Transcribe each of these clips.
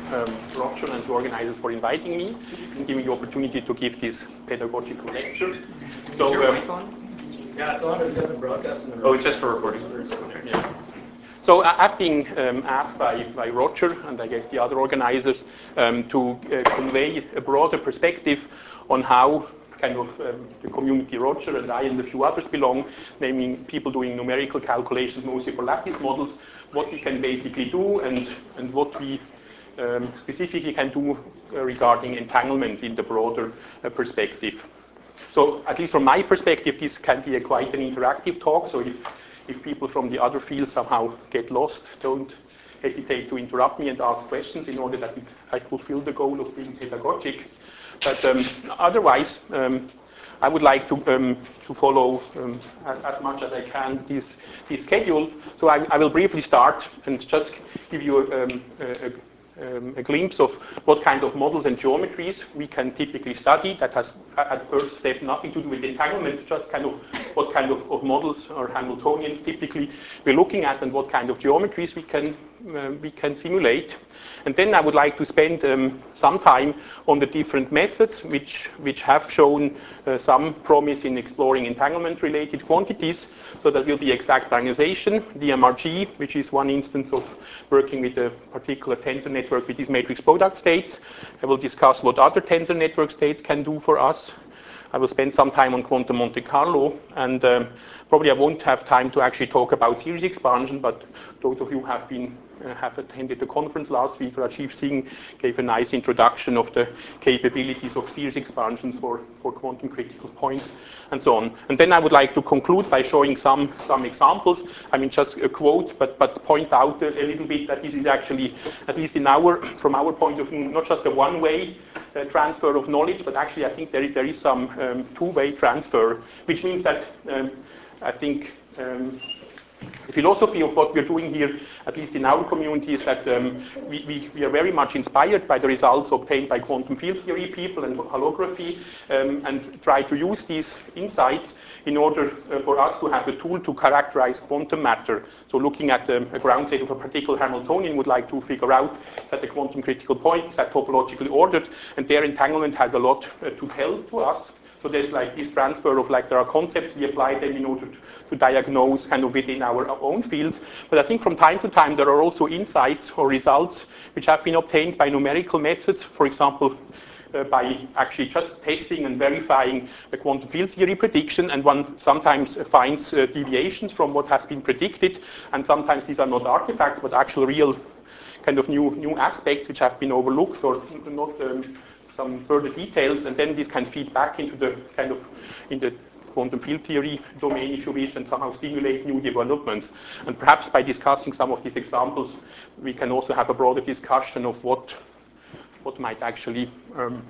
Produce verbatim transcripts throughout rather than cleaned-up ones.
um, Roger and the organizers for inviting me and giving me the opportunity to give this pedagogical lecture. Is so, your um, mic on? Yeah, it's on, but it doesn't broadcast in the room. Oh, it's just for recording. Okay. Yeah. So I've been um, asked by, by Roger and I guess the other organizers um, to uh, convey a broader perspective on how kind of um, the community Roger and I and a few others belong, namely people doing numerical calculations mostly for lattice models, what we can basically do and, and what we um, specifically can do uh, regarding entanglement in the broader uh, perspective. So at least from my perspective, this can be a quite an interactive talk, so if If people from the other field somehow get lost, don't hesitate to interrupt me and ask questions in order that it, I fulfill the goal of being pedagogic. But um, otherwise, um, I would like to, um, to follow um, as much as I can this, this schedule. So I, I will briefly start and just give you um, a, a Um, a glimpse of what kind of models and geometries we can typically study. That has, at first step, nothing to do with entanglement, just kind of what kind of, of models or Hamiltonians typically we're looking at and what kind of geometries we can, uh, we can simulate. And then I would like to spend um, some time on the different methods which, which have shown uh, some promise in exploring entanglement-related quantities. So that will be exactization, D M R G, which is one instance of working with a particular tensor network with these matrix product states. I will discuss what other tensor network states can do for us. I will spend some time on quantum Monte Carlo, and um, probably I won't have time to actually talk about series expansion, but those of you who have been uh, have attended the conference last week, Rajiv Singh gave a nice introduction of the capabilities of series expansions for, for quantum critical points and so on. And then I would like to conclude by showing some, some examples. I mean, just a quote, but, but point out a, a little bit that this is actually, at least in our, from our point of view, not just a one-way uh, transfer of knowledge, but actually I think there, there is some um, two-way transfer, which means that um, I think um, the philosophy of what we're doing here, at least in our community, is that um, we, we, we are very much inspired by the results obtained by quantum field theory people and holography, um, and try to use these insights in order uh, for us to have a tool to characterize quantum matter. So looking at um, a ground state of a particular Hamiltonian would like to figure out that the quantum critical point is that topologically ordered, and their entanglement has a lot uh, to tell to us. So there's like this transfer of like there are concepts we apply them in order to, to diagnose kind of within our own fields. But I think from time to time there are also insights or results which have been obtained by numerical methods, for example, uh, by actually just testing and verifying a quantum field theory prediction, and one sometimes finds uh, deviations from what has been predicted, and sometimes these are not artifacts but actual real kind of new, new aspects which have been overlooked or not um, some further details, and then this can feed back into the kind of, in the quantum field theory domain, if you wish, and somehow stimulate new developments. And perhaps by discussing some of these examples, we can also have a broader discussion of what, what might actually, um,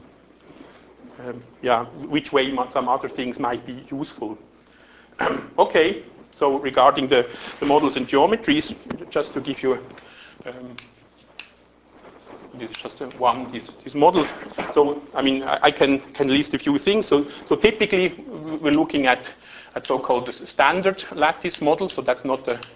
um, yeah, which way some other things might be useful. Okay, so regarding the, the models and geometries, just to give you a, um, this is just one, these, these models. So, I mean, I, I can, can list a few things. So, so typically, we're looking at, at so-called standard lattice models. So that's not the,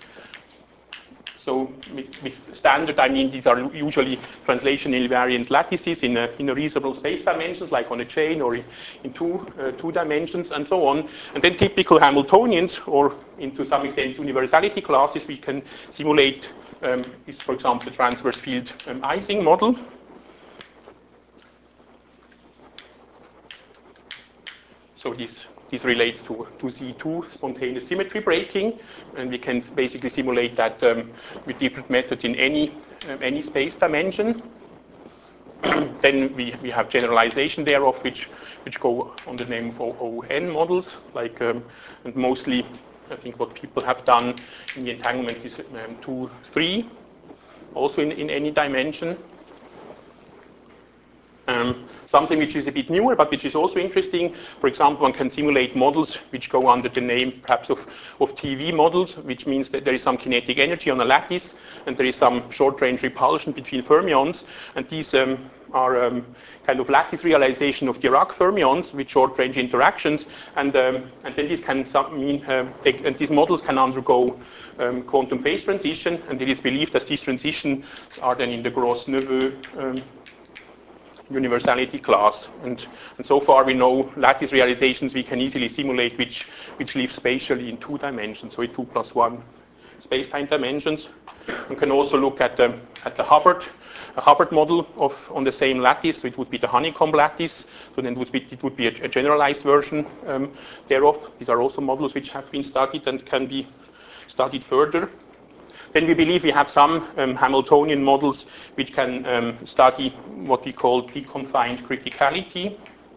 so with, with standard, I mean, these are usually translation invariant lattices in a, in a reasonable space dimensions, like on a chain or in, in two, uh, two dimensions and so on. And then typical Hamiltonians, or in to some extent universality classes, we can simulate Um, is, for example, the transverse field um, Ising model. So this, this relates to, to Z two spontaneous symmetry breaking, and we can basically simulate that um, with different methods in any, um, any space dimension. Then we, we have generalization thereof, which, which go on the name of O N models, like, um, and mostly I think what people have done in the entanglement is um, two, three. Also in, in any dimension. Um, something which is a bit newer, but which is also interesting. For example, one can simulate models which go under the name perhaps of, of T V models, which means that there is some kinetic energy on a lattice, and there is some short-range repulsion between fermions. And these um, are um, kind of lattice realization of Dirac fermions with short-range interactions, and um, and then this can mean uh, they, and these models can undergo um, quantum phase transition, and it is believed that these transitions are then in the Gros-Neveu um, universality class. And, and so far we know lattice realizations we can easily simulate which, which live spatially in two dimensions, so in two plus one space-time dimensions. We can also look at the, at the Hubbard, a Hubbard model of, on the same lattice, so it would be the honeycomb lattice, so then it would be, it would be a, a generalized version um, thereof. These are also models which have been studied and can be studied further. Then we believe we have some um, Hamiltonian models which can um, study what we call deconfined criticality.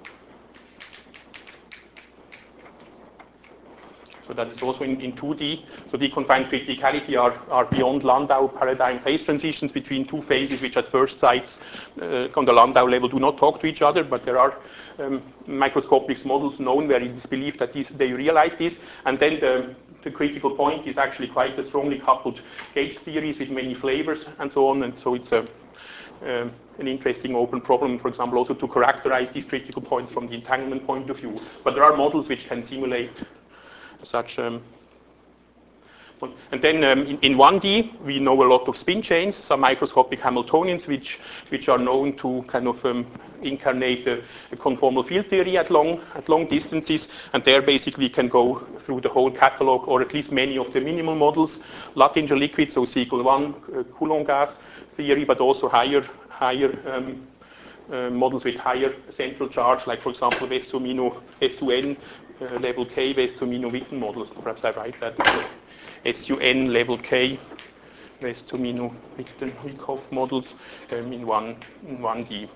So that is also in, in two D. So deconfined criticality are, are beyond Landau paradigm phase transitions between two phases which at first sight uh, on the Landau level do not talk to each other, but there are um, microscopic models known where it is believed that these, they realize this, and then the, the critical point is actually quite a strongly coupled gauge theories with many flavors and so on, and so it's a Um, an interesting open problem, for example, also to characterize these critical points from the entanglement point of view. But there are models which can simulate such. Um, and then um, in, in one D, we know a lot of spin chains, some microscopic Hamiltonians, which which are known to kind of um, incarnate a, a conformal field theory at long at long distances, and there basically can go through the whole catalog, or at least many of the minimal models, Luttinger liquid, so C equal one, uh, Coulomb gas theory, but also higher higher. Um, Uh, models with higher central charge, like for example Wess-Zumino S U N uh, level K Wess-Zumino Witten models. Perhaps I write that S U N level K Wess-Zumino Witten Wyckoff models um, in one in one D.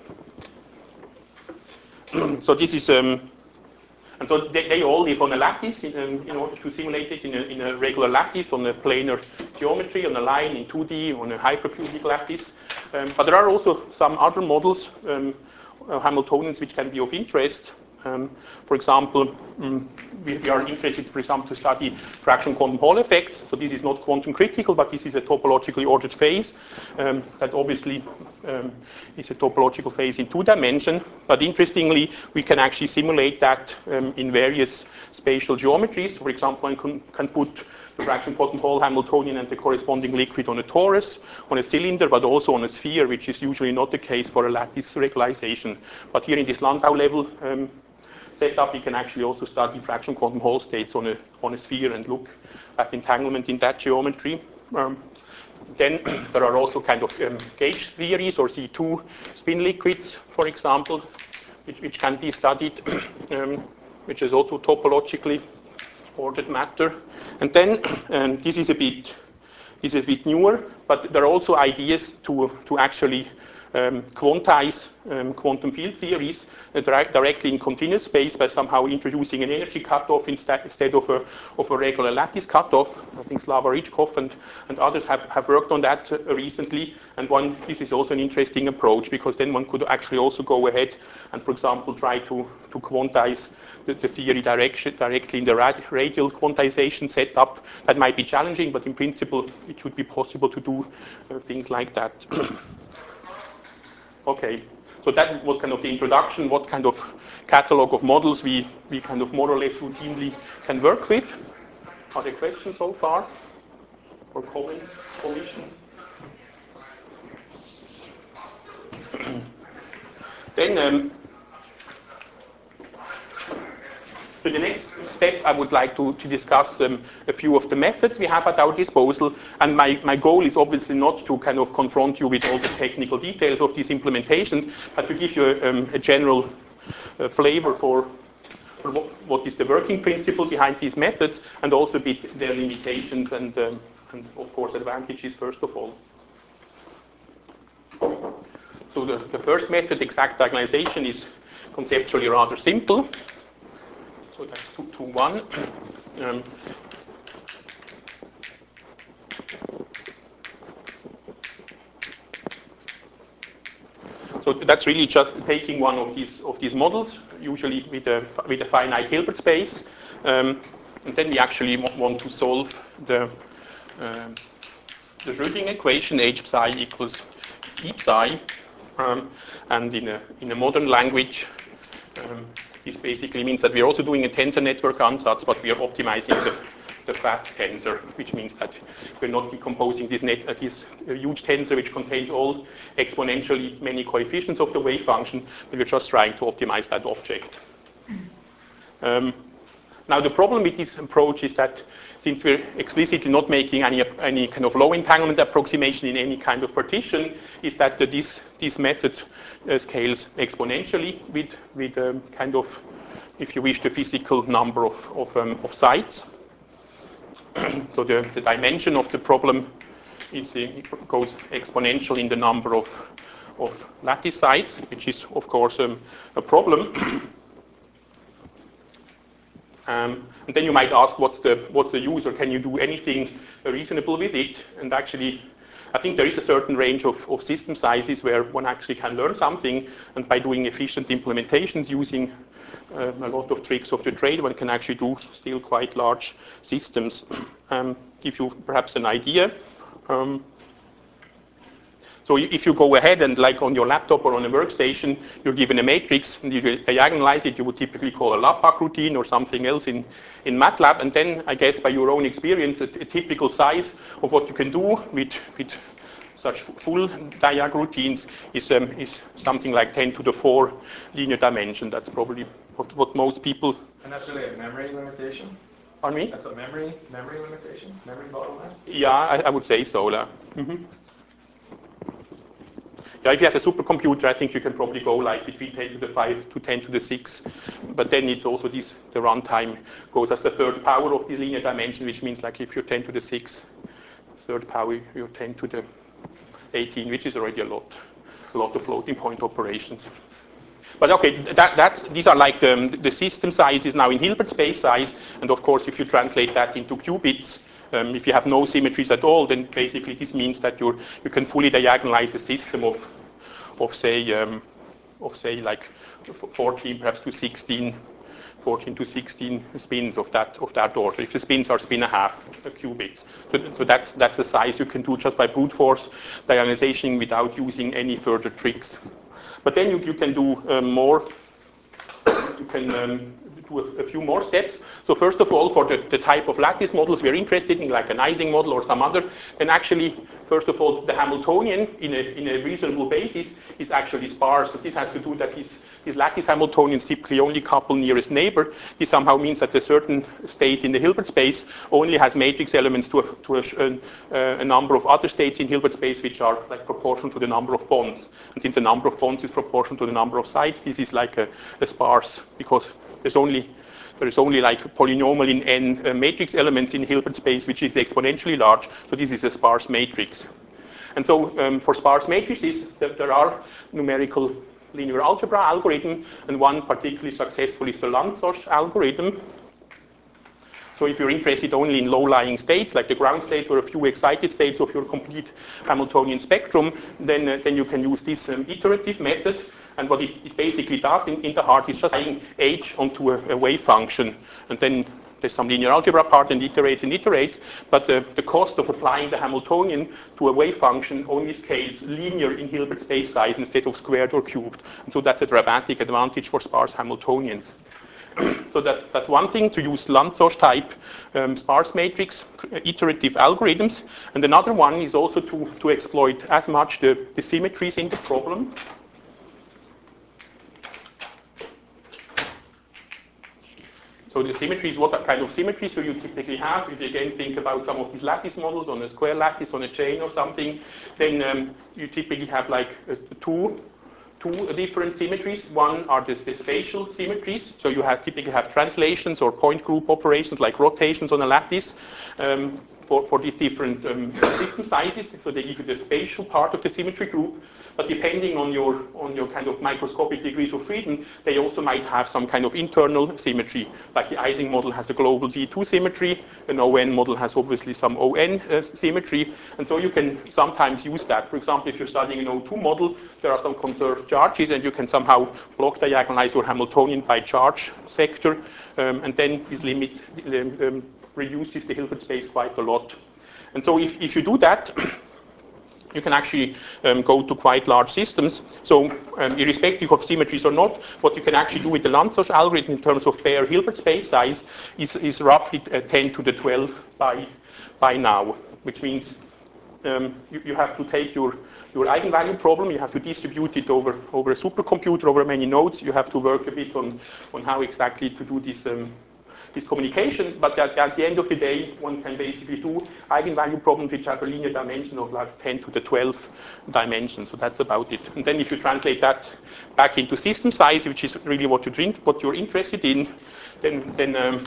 So this is. Um, And so they, they all live on a lattice in, um, in order to simulate it in a, in a regular lattice on a planar geometry, on a line in two D, on a hypercubic lattice. Um, but there are also some other models, um, uh, Hamiltonians, which can be of interest. Um, for example, um, we, we are interested, for example, to study fraction quantum Hall effects. So this is not quantum critical, but this is a topologically ordered phase um, that obviously um, is a topological phase in two dimension. But interestingly, we can actually simulate that um, in various spatial geometries. For example, one can, can put the fraction quantum Hall Hamiltonian and the corresponding liquid on a torus, on a cylinder, but also on a sphere, which is usually not the case for a lattice regularization. But here in this Landau level um, setup, we can actually also study fraction quantum Hall states on a, on a sphere and look at entanglement in that geometry. Um, then there are also kind of um, gauge theories or C two spin liquids, for example, which, which can be studied, um, which is also topologically ordered matter. And then um, this is a bit this is a bit newer, but there are also ideas to to actually Um, quantize um, quantum field theories uh, direct, directly in continuous space by somehow introducing an energy cutoff instead, instead of, a, of a regular lattice cutoff. I think Slava Rychkov and, and others have, have worked on that uh, recently. And one, this is also an interesting approach, because then one could actually also go ahead and, for example, try to, to quantize the, the theory direction, directly in the rad, radial quantization setup. That might be challenging, but in principle, it should be possible to do uh, things like that. Okay, so that was kind of the introduction, what kind of catalog of models we, we kind of more or less routinely can work with. Are there questions so far? Or comments, commissions? Then, um, so the next step, I would like to, to discuss um, a few of the methods we have at our disposal. And my, my goal is obviously not to kind of confront you with all the technical details of these implementations, but to give you a, um, a general uh, flavor for, for what, what is the working principle behind these methods, and also a bit their limitations and, um, and of course, advantages, first of all. So the, the first method, exact diagonalization, is conceptually rather simple. So that's two to one. Um, so that's really just taking one of these of these models, usually with a with a finite Hilbert space, um, and then we actually want to solve the uh, the Schrödinger equation H psi equals E psi Um, and in a, in a modern language, um, this basically means that we're also doing a tensor network ansatz, but we are optimizing the, the fat tensor, which means that we're not decomposing this, net, uh, this uh, huge tensor which contains all exponentially many coefficients of the wave function, but we're just trying to optimize that object. Um, now the problem with this approach is that since we're explicitly not making any, any kind of low entanglement approximation in any kind of partition, is that uh, this, this method uh, scales exponentially with, with um, kind of, if you wish, the physical number of, of, um, of sites. So the, the dimension of the problem is, uh, it goes exponential in the number of, of lattice sites, which is, of course, um, a problem. Um, and then you might ask, what's the, what's the use, or can you do anything reasonable with it? And actually, I think there is a certain range of, of system sizes where one actually can learn something, and by doing efficient implementations using uh, a lot of tricks of the trade, one can actually do still quite large systems. Um, give you perhaps an idea. Um, So if you go ahead and, like on your laptop or on a workstation, you're given a matrix and you diagonalize it, you would typically call a Laplace routine or something else in, in MATLAB. And then, I guess, by your own experience, a, a typical size of what you can do with, with such full diag routines is, um, is something like ten to the four linear dimension. That's probably what, what most people... And that's really a memory limitation? Pardon me? That's a memory, memory limitation? Memory bottleneck? Yeah, I, I would say so. Yeah. Mm-hmm. Yeah, if you have a supercomputer, I think you can probably go like between ten to the five to ten to the six. But then it's also this, the runtime goes as the third power of this linear dimension, which means like if you're ten to the six, third power, you're ten to the eighteen, which is already a lot, a lot of floating point operations. But okay, that, that's, these are like the, the system sizes now in Hilbert space size. And of course, if you translate that into qubits, um, if you have no symmetries at all, then basically this means that you're, you can fully diagonalize a system of, of say, um, of say like fourteen, perhaps to sixteen, fourteen to sixteen spins of that, of that order. If the spins are spin and a half uh, qubits. So, so that's, that's a size you can do just by brute force diagonalization without using any further tricks. But then you, you can do um, more, you can um, do a, a few more steps. So first of all, for the, the type of lattice models we're interested in, like an Ising model or some other, then actually, first of all, the Hamiltonian in a, in a reasonable basis is actually sparse. So this has to do that these, these lattice Hamiltonians typically only couple nearest neighbor. This somehow means that a certain state in the Hilbert space only has matrix elements to, a, to a, a, a number of other states in Hilbert space which are like proportional to the number of bonds. And since the number of bonds is proportional to the number of sites, this is like a, a sparse, because there's only there is only like polynomial in n uh, matrix elements in Hilbert space, which is exponentially large. So this is a sparse matrix. And so um, for sparse matrices, there, there are numerical linear algebra algorithm, and one particularly successful is the Lanczos algorithm. So if you're interested only in low-lying states, like the ground state or a few excited states of your complete Hamiltonian spectrum, then, uh, then you can use this um, iterative method. And what it, it basically does in, in the heart is just adding h onto a, a wave function. And then there's some linear algebra part and iterates and iterates. But the, the cost of applying the Hamiltonian to a wave function only scales linear in Hilbert space size instead of squared or cubed. And so that's a dramatic advantage for sparse Hamiltonians. So that's, that's one thing, to use Lanczos type um, sparse matrix iterative algorithms. And another one is also to, to exploit as much the, the symmetries in the problem. So the symmetries, what kind of symmetries do you typically have? If you again think about some of these lattice models on a square lattice, on a chain or something, then um, you typically have like uh, two two different symmetries. One are the, the spatial symmetries. So you have typically have translations or point group operations like rotations on a lattice um, for, for these different um, system sizes. So they give you the spatial part of the symmetry group. But depending on your, on your kind of microscopic degrees of freedom, they also might have some kind of internal symmetry. Like the Ising model has a global Z two symmetry. An O N model has obviously some O N uh, symmetry. And so you can sometimes use that. For example, if you're studying an O two model, there are some conserved charges, and you can somehow block diagonalize your Hamiltonian by charge sector, um, and then this limit um, um, reduces the Hilbert space quite a lot. And so if, if you do that, you can actually um, go to quite large systems. So um, irrespective of symmetries or not, what you can actually do with the Lanczos algorithm in terms of bare Hilbert space size is, is roughly uh, ten to the twelve by, by now, which means um, you, you have to take your, your eigenvalue problem, you have to distribute it over, over a supercomputer, over many nodes. You have to work a bit on, on how exactly to do this um, this communication, but at, at the end of the day, one can basically do eigenvalue problems which have a linear dimension of like ten to the twelve dimensions. So that's about it. And then if you translate that back into system size, which is really what you're, what you're interested in, then, then um,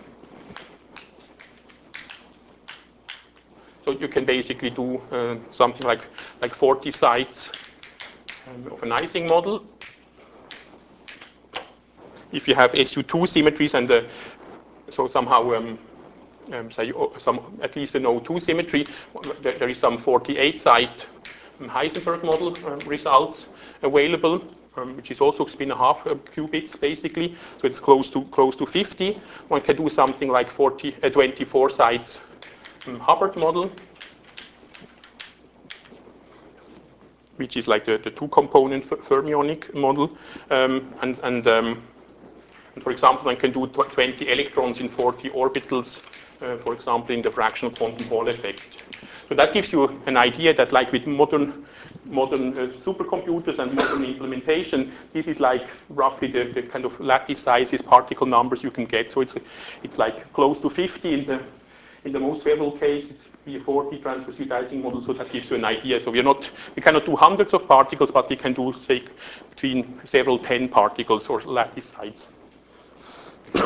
so you can basically do uh, something like, like forty sites um, of an Ising model. If you have S U two symmetries and the So somehow, um, um, say, some, at least an O two symmetry, there, there is some forty-eight site Heisenberg model um, results available, um, which is also spin a half uh, qubits basically. So it's close to close to fifty. One can do something like forty, uh, twenty-four sites um, Hubbard model, which is like the, the two-component fermionic model, um, and and um, And for example, one can do twenty electrons in forty orbitals, uh, for example, in the fractional quantum Hall effect. So that gives you an idea that, like with modern, modern uh, supercomputers and modern implementation, this is like roughly the, the kind of lattice sizes, particle numbers you can get. So it's it's like close to fifty in the in the most favorable case. It's be a forty transfer suite Ising model. So that gives you an idea. So we're not we cannot do hundreds of particles, but we can do say between several ten particles or lattice sites. Can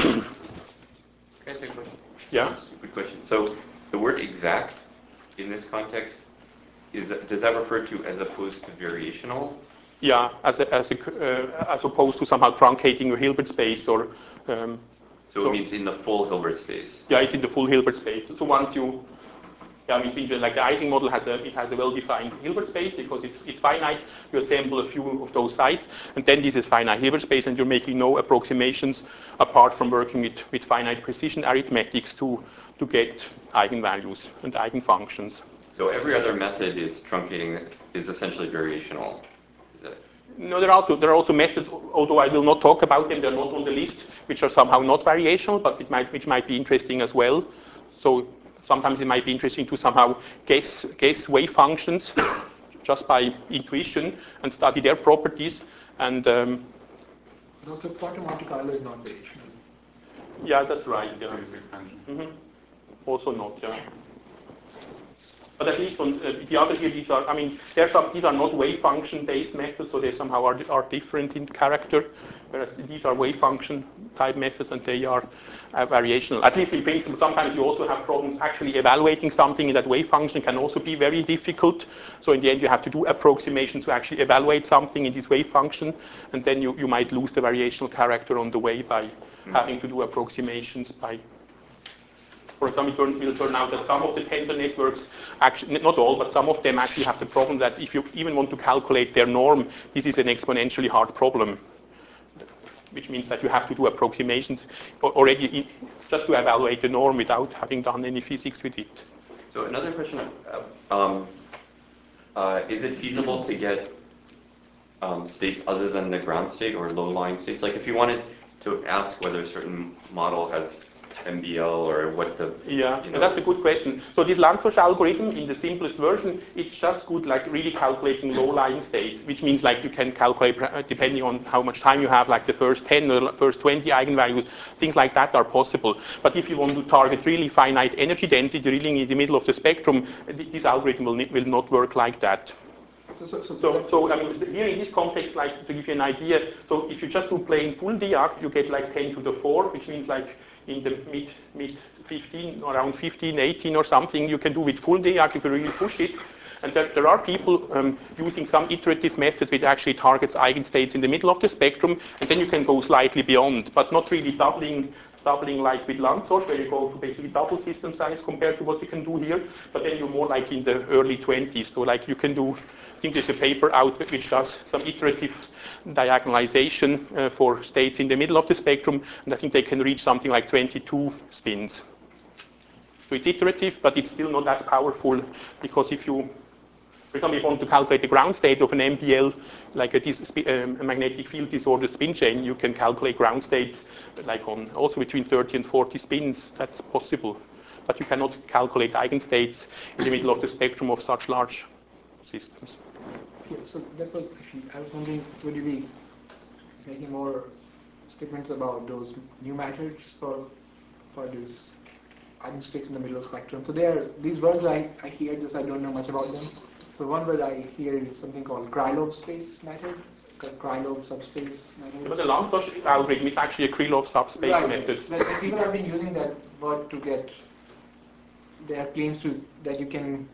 I ask a question? Yeah. Good question. So the word exact in this context, is does that refer to as opposed to variational? Yeah, as a, as a, uh, as opposed to somehow truncating your Hilbert space or. Um, so, so it means in the full Hilbert space. Yeah, it's in the full Hilbert space. So once you. Yeah, I mean, like the Ising model has a, it has a well-defined Hilbert space because it's, it's finite. You assemble a few of those sites, and then this is finite Hilbert space, and you're making no approximations apart from working with, with finite precision arithmetics to, to get eigenvalues and eigenfunctions. So every other method is truncating, is essentially variational. Is that? No, there are also there are also methods, although I will not talk about them. They're not on the list, which are somehow not variational, but it might which might be interesting as well. So. Sometimes it might be interesting to somehow guess, guess wave functions just by intuition and study their properties. And um, also, quantum Monte Carlo is not variational. Yeah, that's right. Yeah. Mm-hmm. Also not. Yeah. But at least on uh, the other here, these are. I mean, there's some. These are not wave function-based methods, so they somehow are are different in character. Whereas these are wave function type methods, and they are uh, variational. At least in principle, sometimes you also have problems actually evaluating something in that wave function can also be very difficult. So in the end, you have to do approximations to actually evaluate something in this wave function, and then you, you might lose the variational character on the way by mm-hmm. having to do approximations by. For example, it will turn out that some of the tensor networks, actually, not all, but some of them actually have the problem that if you even want to calculate their norm, this is an exponentially hard problem, which means that you have to do approximations already just to evaluate the norm without having done any physics with it. So another question, uh, um, uh, is it feasible to get um, states other than the ground state or low-lying states? Like if you wanted to ask whether a certain model has M B L or what the... Yeah, you know, that's a good question. So this Lanczos algorithm, in the simplest version, it's just good like really calculating low-lying states, which means like you can calculate, depending on how much time you have, like the first ten or first twenty eigenvalues, things like that are possible. But if you want to target really finite energy density, really in the middle of the spectrum, this algorithm will, will not work like that. So, so, so, so, so I mean, here in this context, like to give you an idea, so if you just do plain full Dirac, you get like ten to the four, which means like in the mid mid fifteen, around fifteen, eighteen or something, you can do with full Dirac if you really push it. And there, there are people um, using some iterative methods which actually targets eigenstates in the middle of the spectrum, and then you can go slightly beyond, but not really doubling. Doubling like with Lanczos, where you go to basically double system size compared to what you can do here, but then you're more like in the early twenties. So like you can do, I think there's a paper out which does some iterative diagonalization uh, for states in the middle of the spectrum, and I think they can reach something like twenty-two spins. So it's iterative, but it's still not as powerful, because if you For example, if you want to calculate the ground state of an M P L, like a, dis um, a magnetic field disorder spin chain, you can calculate ground states like on also between thirty and forty spins. That's possible. But you cannot calculate eigenstates in the middle of the spectrum of such large systems. Yeah, so that was actually, I was wondering, would you be making more statements about those new methods for for these eigenstates in the middle of the spectrum? So there, these words I, I hear this, I don't know much about them. So one word I hear is something called Krylov space method, Krylov subspace method. But the Lantos algorithm is actually a Krylov subspace right. method. But people have been using that word to get their claims to that you can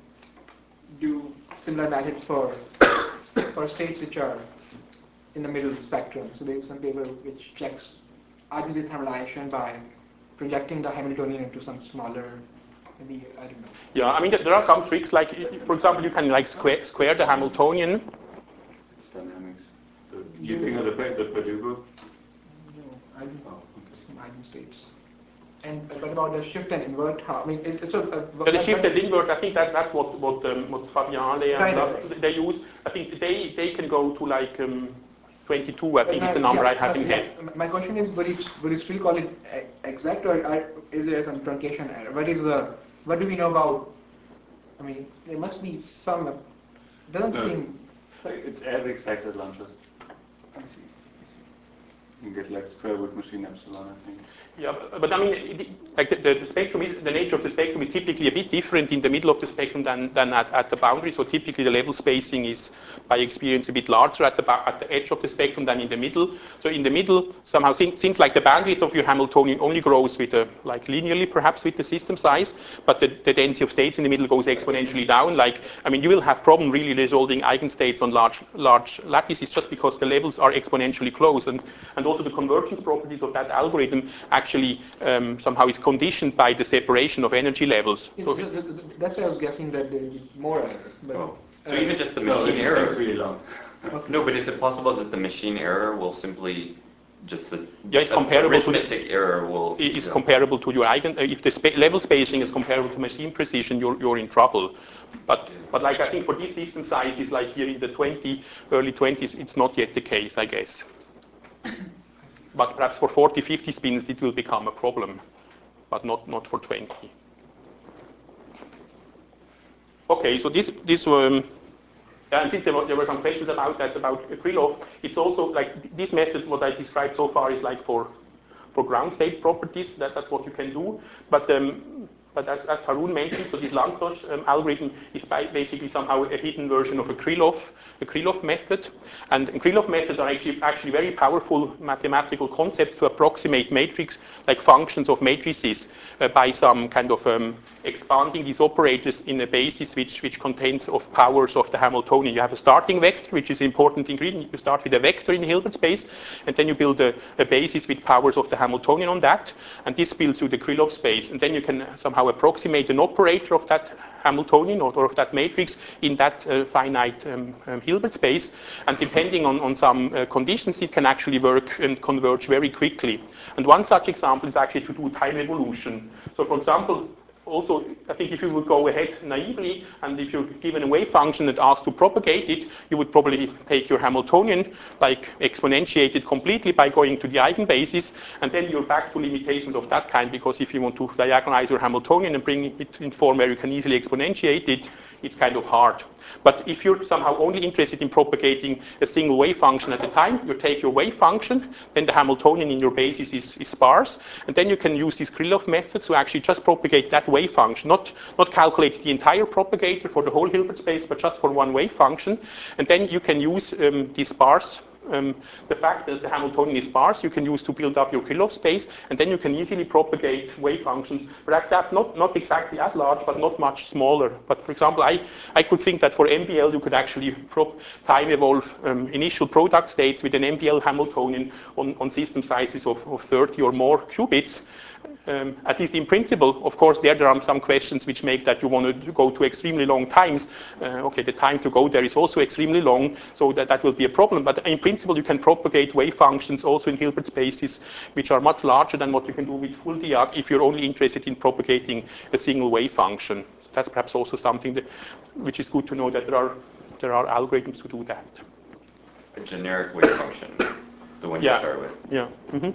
do similar methods for for states which are in the middle of the spectrum. So there's some paper which checks artificial thermalization by projecting the Hamiltonian into some smaller, maybe, I don't know. Yeah, I mean, there are some tricks, like, for example, you can like square, square the Hamiltonian. It's dynamics. The, you think of the, the Purdue group? No, I don't know. Some eigenstates. And what about the shift and invert? How, I mean, it's, it's a, a Yeah, the shift and invert, I think that, that's what what um, what Fabian Ale and Right, La- right. they use. I think they they can go to like um, twenty-two. I But think my- is the number yeah, I have but in yeah, head. My question is, would you, would you still call it e- exact, or, or is there some truncation error? What is the, what do we know about, I mean, there must be some, it doesn't No. seem, It's, like, it's as expected launches. I see, I see. You get like square root machine epsilon, I think. Yeah, but, but I mean, it, like the, the, the spectrum is, the nature of the spectrum is typically a bit different in the middle of the spectrum than, than at, at the boundary. So typically the level spacing is, by experience, a bit larger at the, at the edge of the spectrum than in the middle. So in the middle, somehow, since, since like the bandwidth of your Hamiltonian only grows with a, like linearly, perhaps with the system size, but the, the density of states in the middle goes exponentially down. Like, I mean, you will have problem really resolving eigenstates on large, large lattices just because the levels are exponentially close, and, and also the convergence properties of that algorithm actually um, somehow is conditioned by the separation of energy levels. So, Th- th- th- That's why I was guessing that there would be more error. But, Oh. So uh, even just the No, it machine just takes error. really long. okay. No, but is it possible that the machine error will simply just the Yeah, it's a- comparable to the- arithmetic error will is yeah. comparable to your eigen, uh, if the spa level spacing is comparable to machine precision, you're, you're in trouble. But, but like I think for these system sizes, like here in the twenty, early twenties, it's not yet the case, I guess. But perhaps for forty, fifty spins, it will become a problem, but not, not for twenty. Okay, so this, this um, and since there were, there were some questions about that, about Krylov, it's also like this method, what I described so far is like for, for ground state properties, that, that's what you can do. But, um, but as, as Harun mentioned, so this Lantos um, algorithm is by basically somehow a hidden version of a Krylov, a Krylov method. And Krylov methods are actually, actually very powerful mathematical concepts to approximate matrix, like functions of matrices, uh, by some kind of um, expanding these operators in a basis which, which contains of powers of the Hamiltonian. You have a starting vector, which is an important ingredient. You start with a vector in the Hilbert space, and then you build a, a basis with powers of the Hamiltonian on that, and this builds you the Krylov space. And then you can somehow approximate an operator of that Hamiltonian or, or of that matrix in that uh, finite um, um, Hilbert space. And depending on, on some uh, conditions, it can actually work and converge very quickly. And one such example is actually to do time evolution. So for example, also, I think if you would go ahead naively, and if you're given a wave function and asked to propagate it, you would probably take your Hamiltonian, like exponentiate it completely by going to the eigenbasis, and then you're back to limitations of that kind, because if you want to diagonalize your Hamiltonian and bring it in form where you can easily exponentiate it, it's kind of hard. But if you're somehow only interested in propagating a single wave function at a time, you take your wave function, then the Hamiltonian in your basis is, is sparse, and then you can use this Krylov method to actually just propagate that wave function, not, not calculate the entire propagator for the whole Hilbert space, but just for one wave function. And then you can use um, this sparse Um, the fact that the Hamiltonian is sparse, you can use to build up your Krylov space, and then you can easily propagate wave functions, perhaps that not, not exactly as large, but not much smaller. But for example, I, I could think that for M B L, you could actually prop time evolve um, initial product states with an M B L Hamiltonian on, on system sizes of, of thirty or more qubits. Um, at least in principle. Of course, there, there are some questions which make that you want to go to extremely long times. Uh, okay, the time to go there is also extremely long, so that, that will be a problem. But in principle, you can propagate wave functions also in Hilbert spaces, which are much larger than what you can do with full Diag if you're only interested in propagating a single wave function. that's perhaps also something that, which is good to know that there are there are algorithms to do that. A generic wave function, the one Yeah. you start with. Yeah. Mm-hmm.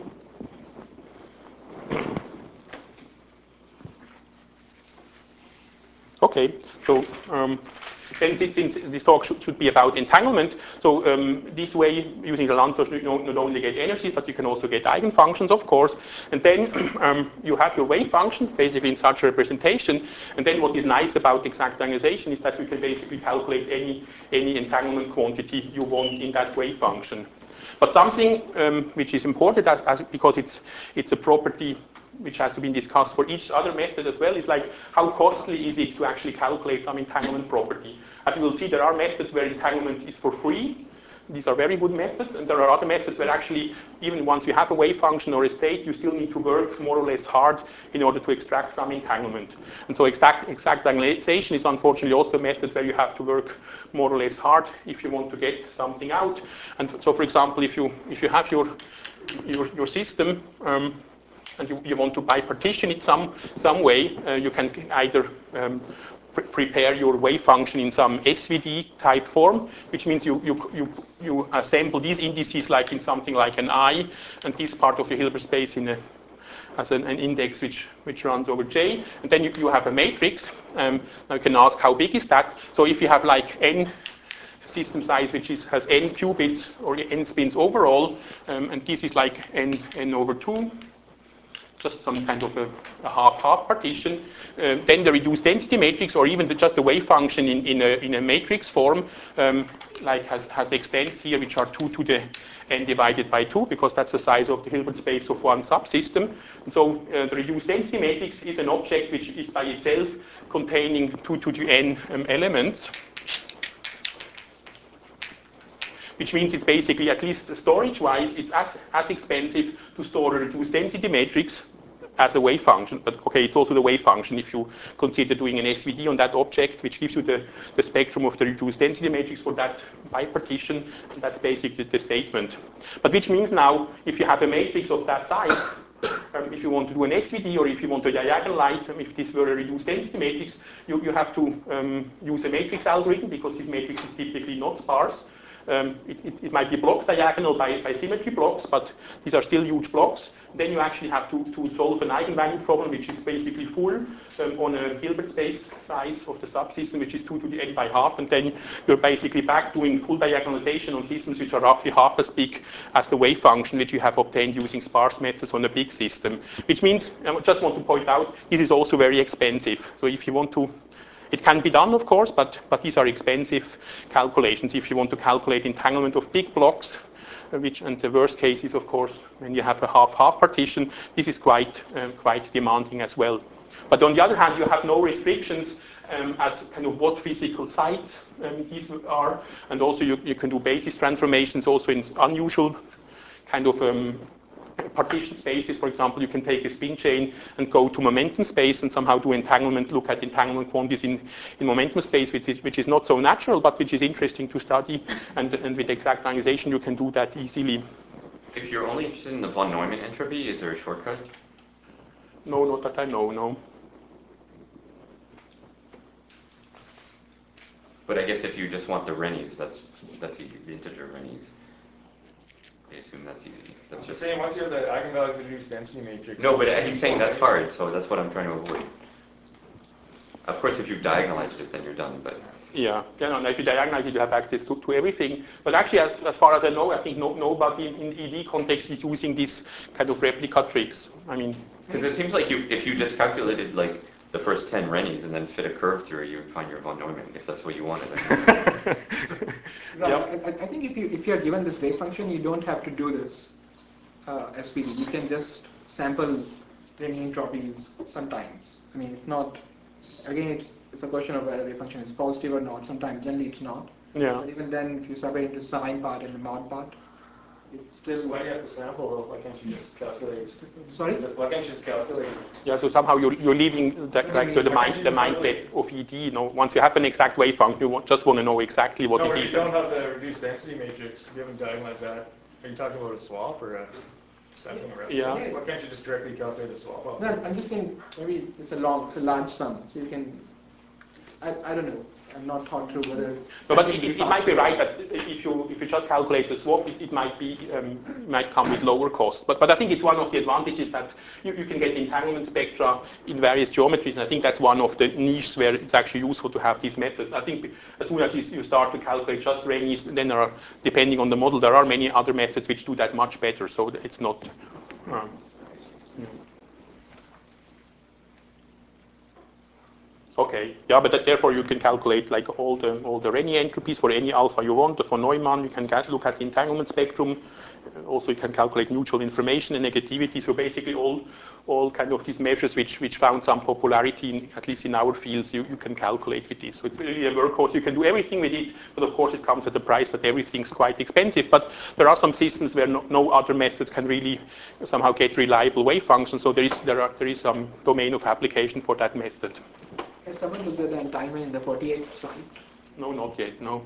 Okay, so um, then since, since this talk should, should be about entanglement, so um, this way, using the Lanczos, you not, not only get energy, but you can also get eigenfunctions, of course. And then um, you have your wave function, basically in such a representation. And then what is nice about exact diagonalization is that you can basically calculate any, any entanglement quantity you want in that wave function. But something um, which is important, as, as, because it's, it's a property which has to be discussed for each other method as well, is like how costly is it to actually calculate some entanglement property. As you will see, there are methods where entanglement is for free. These are very good methods, and there are other methods where actually, even once you have a wave function or a state, you still need to work more or less hard in order to extract some entanglement. And so exact, exact diagonalization is unfortunately also a method where you have to work more or less hard if you want to get something out. And so, for example, if you, if you have your, your, your system, um, and you, you want to bipartition it some, some way, uh, you can either um, pre prepare your wave function in some S V D type form, which means you, you, you, you assemble these indices like in something like an I, and this part of your Hilbert space in a, as an, an index which, which runs over J, and then you, you have a matrix. Um, now you can ask how big is that? So if you have like n system size which is, has n qubits or n spins overall, um, and this is like n, n over two, just some kind of a, a half-half partition, um, then the reduced density matrix, or even the, just the wave function in, in, a, in a matrix form, um, like has, has extents here, which are two to the n divided by two, because that's the size of the Hilbert space of one subsystem. And so uh, the reduced density matrix is an object which is by itself containing two to the n um, elements, which means it's basically, at least storage-wise, it's as, as expensive to store a reduced density matrix as a wave function. But okay, it's also the wave function if you consider doing an S V D on that object, which gives you the, the spectrum of the reduced density matrix for that bipartition, and that's basically the statement. But which means now, if you have a matrix of that size, um, if you want to do an S V D or if you want to diagonalize them, if this were a reduced density matrix, you, you have to um, use a matrix algorithm, because this matrix is typically not sparse. Um, it, it, it might be block diagonal by, by symmetry blocks, but these are still huge blocks. Then you actually have to, to solve an eigenvalue problem, which is basically full um, on a Hilbert space size of the subsystem, which is two to the n by half. And then you're basically back doing full diagonalization on systems which are roughly half as big as the wave function which you have obtained using sparse methods on a big system. Which means, I just want to point out, this is also very expensive. So if you want to It can be done, of course, but, but these are expensive calculations if you want to calculate entanglement of big blocks, uh, which, and the worst case is, of course, when you have a half-half partition. This is quite, um, quite demanding as well. But on the other hand, you have no restrictions um, as kind of what physical sites um, these are, and also you, you can do basis transformations also in unusual kind of um, partition spaces. For example, you can take a spin chain and go to momentum space and somehow do entanglement, look at entanglement quantities in, in momentum space, which is, which is not so natural, but which is interesting to study. And, and with exact diagonalization, you can do that easily. If you're only interested in the von Neumann entropy, is there a shortcut? No, not that I know, no. But I guess if you just want the Rennies, that's that's easy. The integer Rennies. I assume that's easy. That's Just just saying, once you have the eigenvalues of the reduced density matrix. no, but he's saying that's hard, so that's what I'm trying to avoid. Of course, if you've diagonalized it, then you're done. But yeah, yeah, no, if you diagonalize it, you have access to, to everything. But actually, as, as far as I know, I think no, nobody in, in E D context is using this kind of replica tricks. I mean, because it seems like you, if you just calculated like the first ten Rennies and then fit a curve through it, you would find your von Neumann if that's what you wanted. Right. Yep. I, I think if you if you are given this wave function, you don't have to do this uh, S V D. You can just sample Renyi entropies sometimes. I mean, it's not. Again, it's it's a question of whether the wave function is positive or not. Sometimes, generally, it's not. Yeah. But even then, if you separate into sine part and the mod part, it's still. Why do you have to sample though? Why can't you just calculate? Sorry. Why can't you just calculate? Yeah, so somehow you're, you're leaving the, like the, the, mind, the mindset of E D. You know, once you have an exact wave function, you want, just want to know exactly what No, it if is. you don't have the reduced density matrix, you haven't diagonalized that. Are you talking about a swap or a sampling around? Yeah. Why can't you just directly calculate a swap? Well, No, I'm just saying maybe it's a long, it's a large sum, so you can I, I don't know. I'm not thought through whether. No, but it, it, it might be right that if you if you just calculate the swap, it, it might be um, might come with lower cost. But but I think it's one of the advantages that you, you can get entanglement spectra in various geometries, and I think that's one of the niches where it's actually useful to have these methods. I think as soon as you, you start to calculate just Renyi's, then there are, depending on the model, there are many other methods which do that much better. So it's not. Um, yeah. Okay, yeah, but that, therefore you can calculate like all the all the Renyi entropies for any alpha you want. The von Neumann, you can get, look at the entanglement spectrum. Uh, also, you can calculate mutual information and negativity. So basically, all all kind of these measures which which found some popularity, in, at least in our fields, you, you can calculate with this. So it's really a workhorse. You can do everything with it, but of course it comes at a price that everything's quite expensive. But there are some systems where no, no other methods can really somehow get reliable wave functions. So there is there are there is some domain of application for that method. Has someone looked at the entanglement in the forty-eight site? No, not yet, no.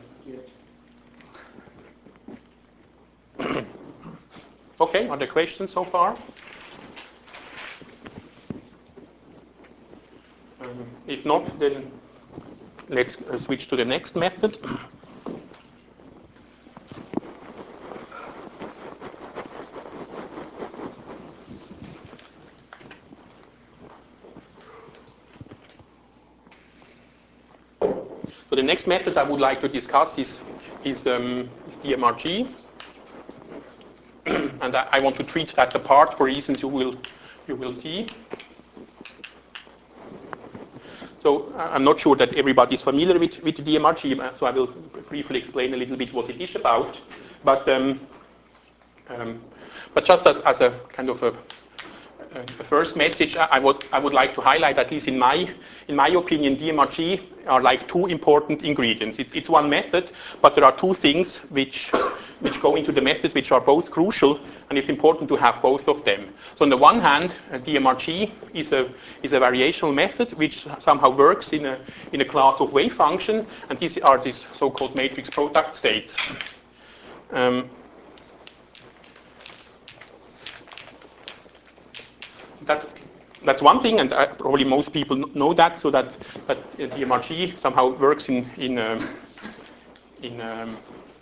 Yet. Okay, are there questions so far? Um, if not, then let's uh, switch to the next method. So the next method I would like to discuss is, is, um, is D M R G. And I, I want to treat that apart for reasons you will, you will see. So I'm not sure that everybody is familiar with, with the D M R G, so I will briefly explain a little bit what it is about. But, um, um, but just as, as a kind of a The first message I would, I would like to highlight, at least in my, in my opinion, D M R G are like two important ingredients. It's, it's one method, but there are two things which, which go into the methods which are both crucial, and it's important to have both of them. So on the one hand, D M R G is a, is a variational method which somehow works in a, in a class of wave function, and these are these so-called matrix product states. Um, That's, that's one thing, and uh, probably most people know that, so that, that uh, D M R G somehow works in, in, um, in, um,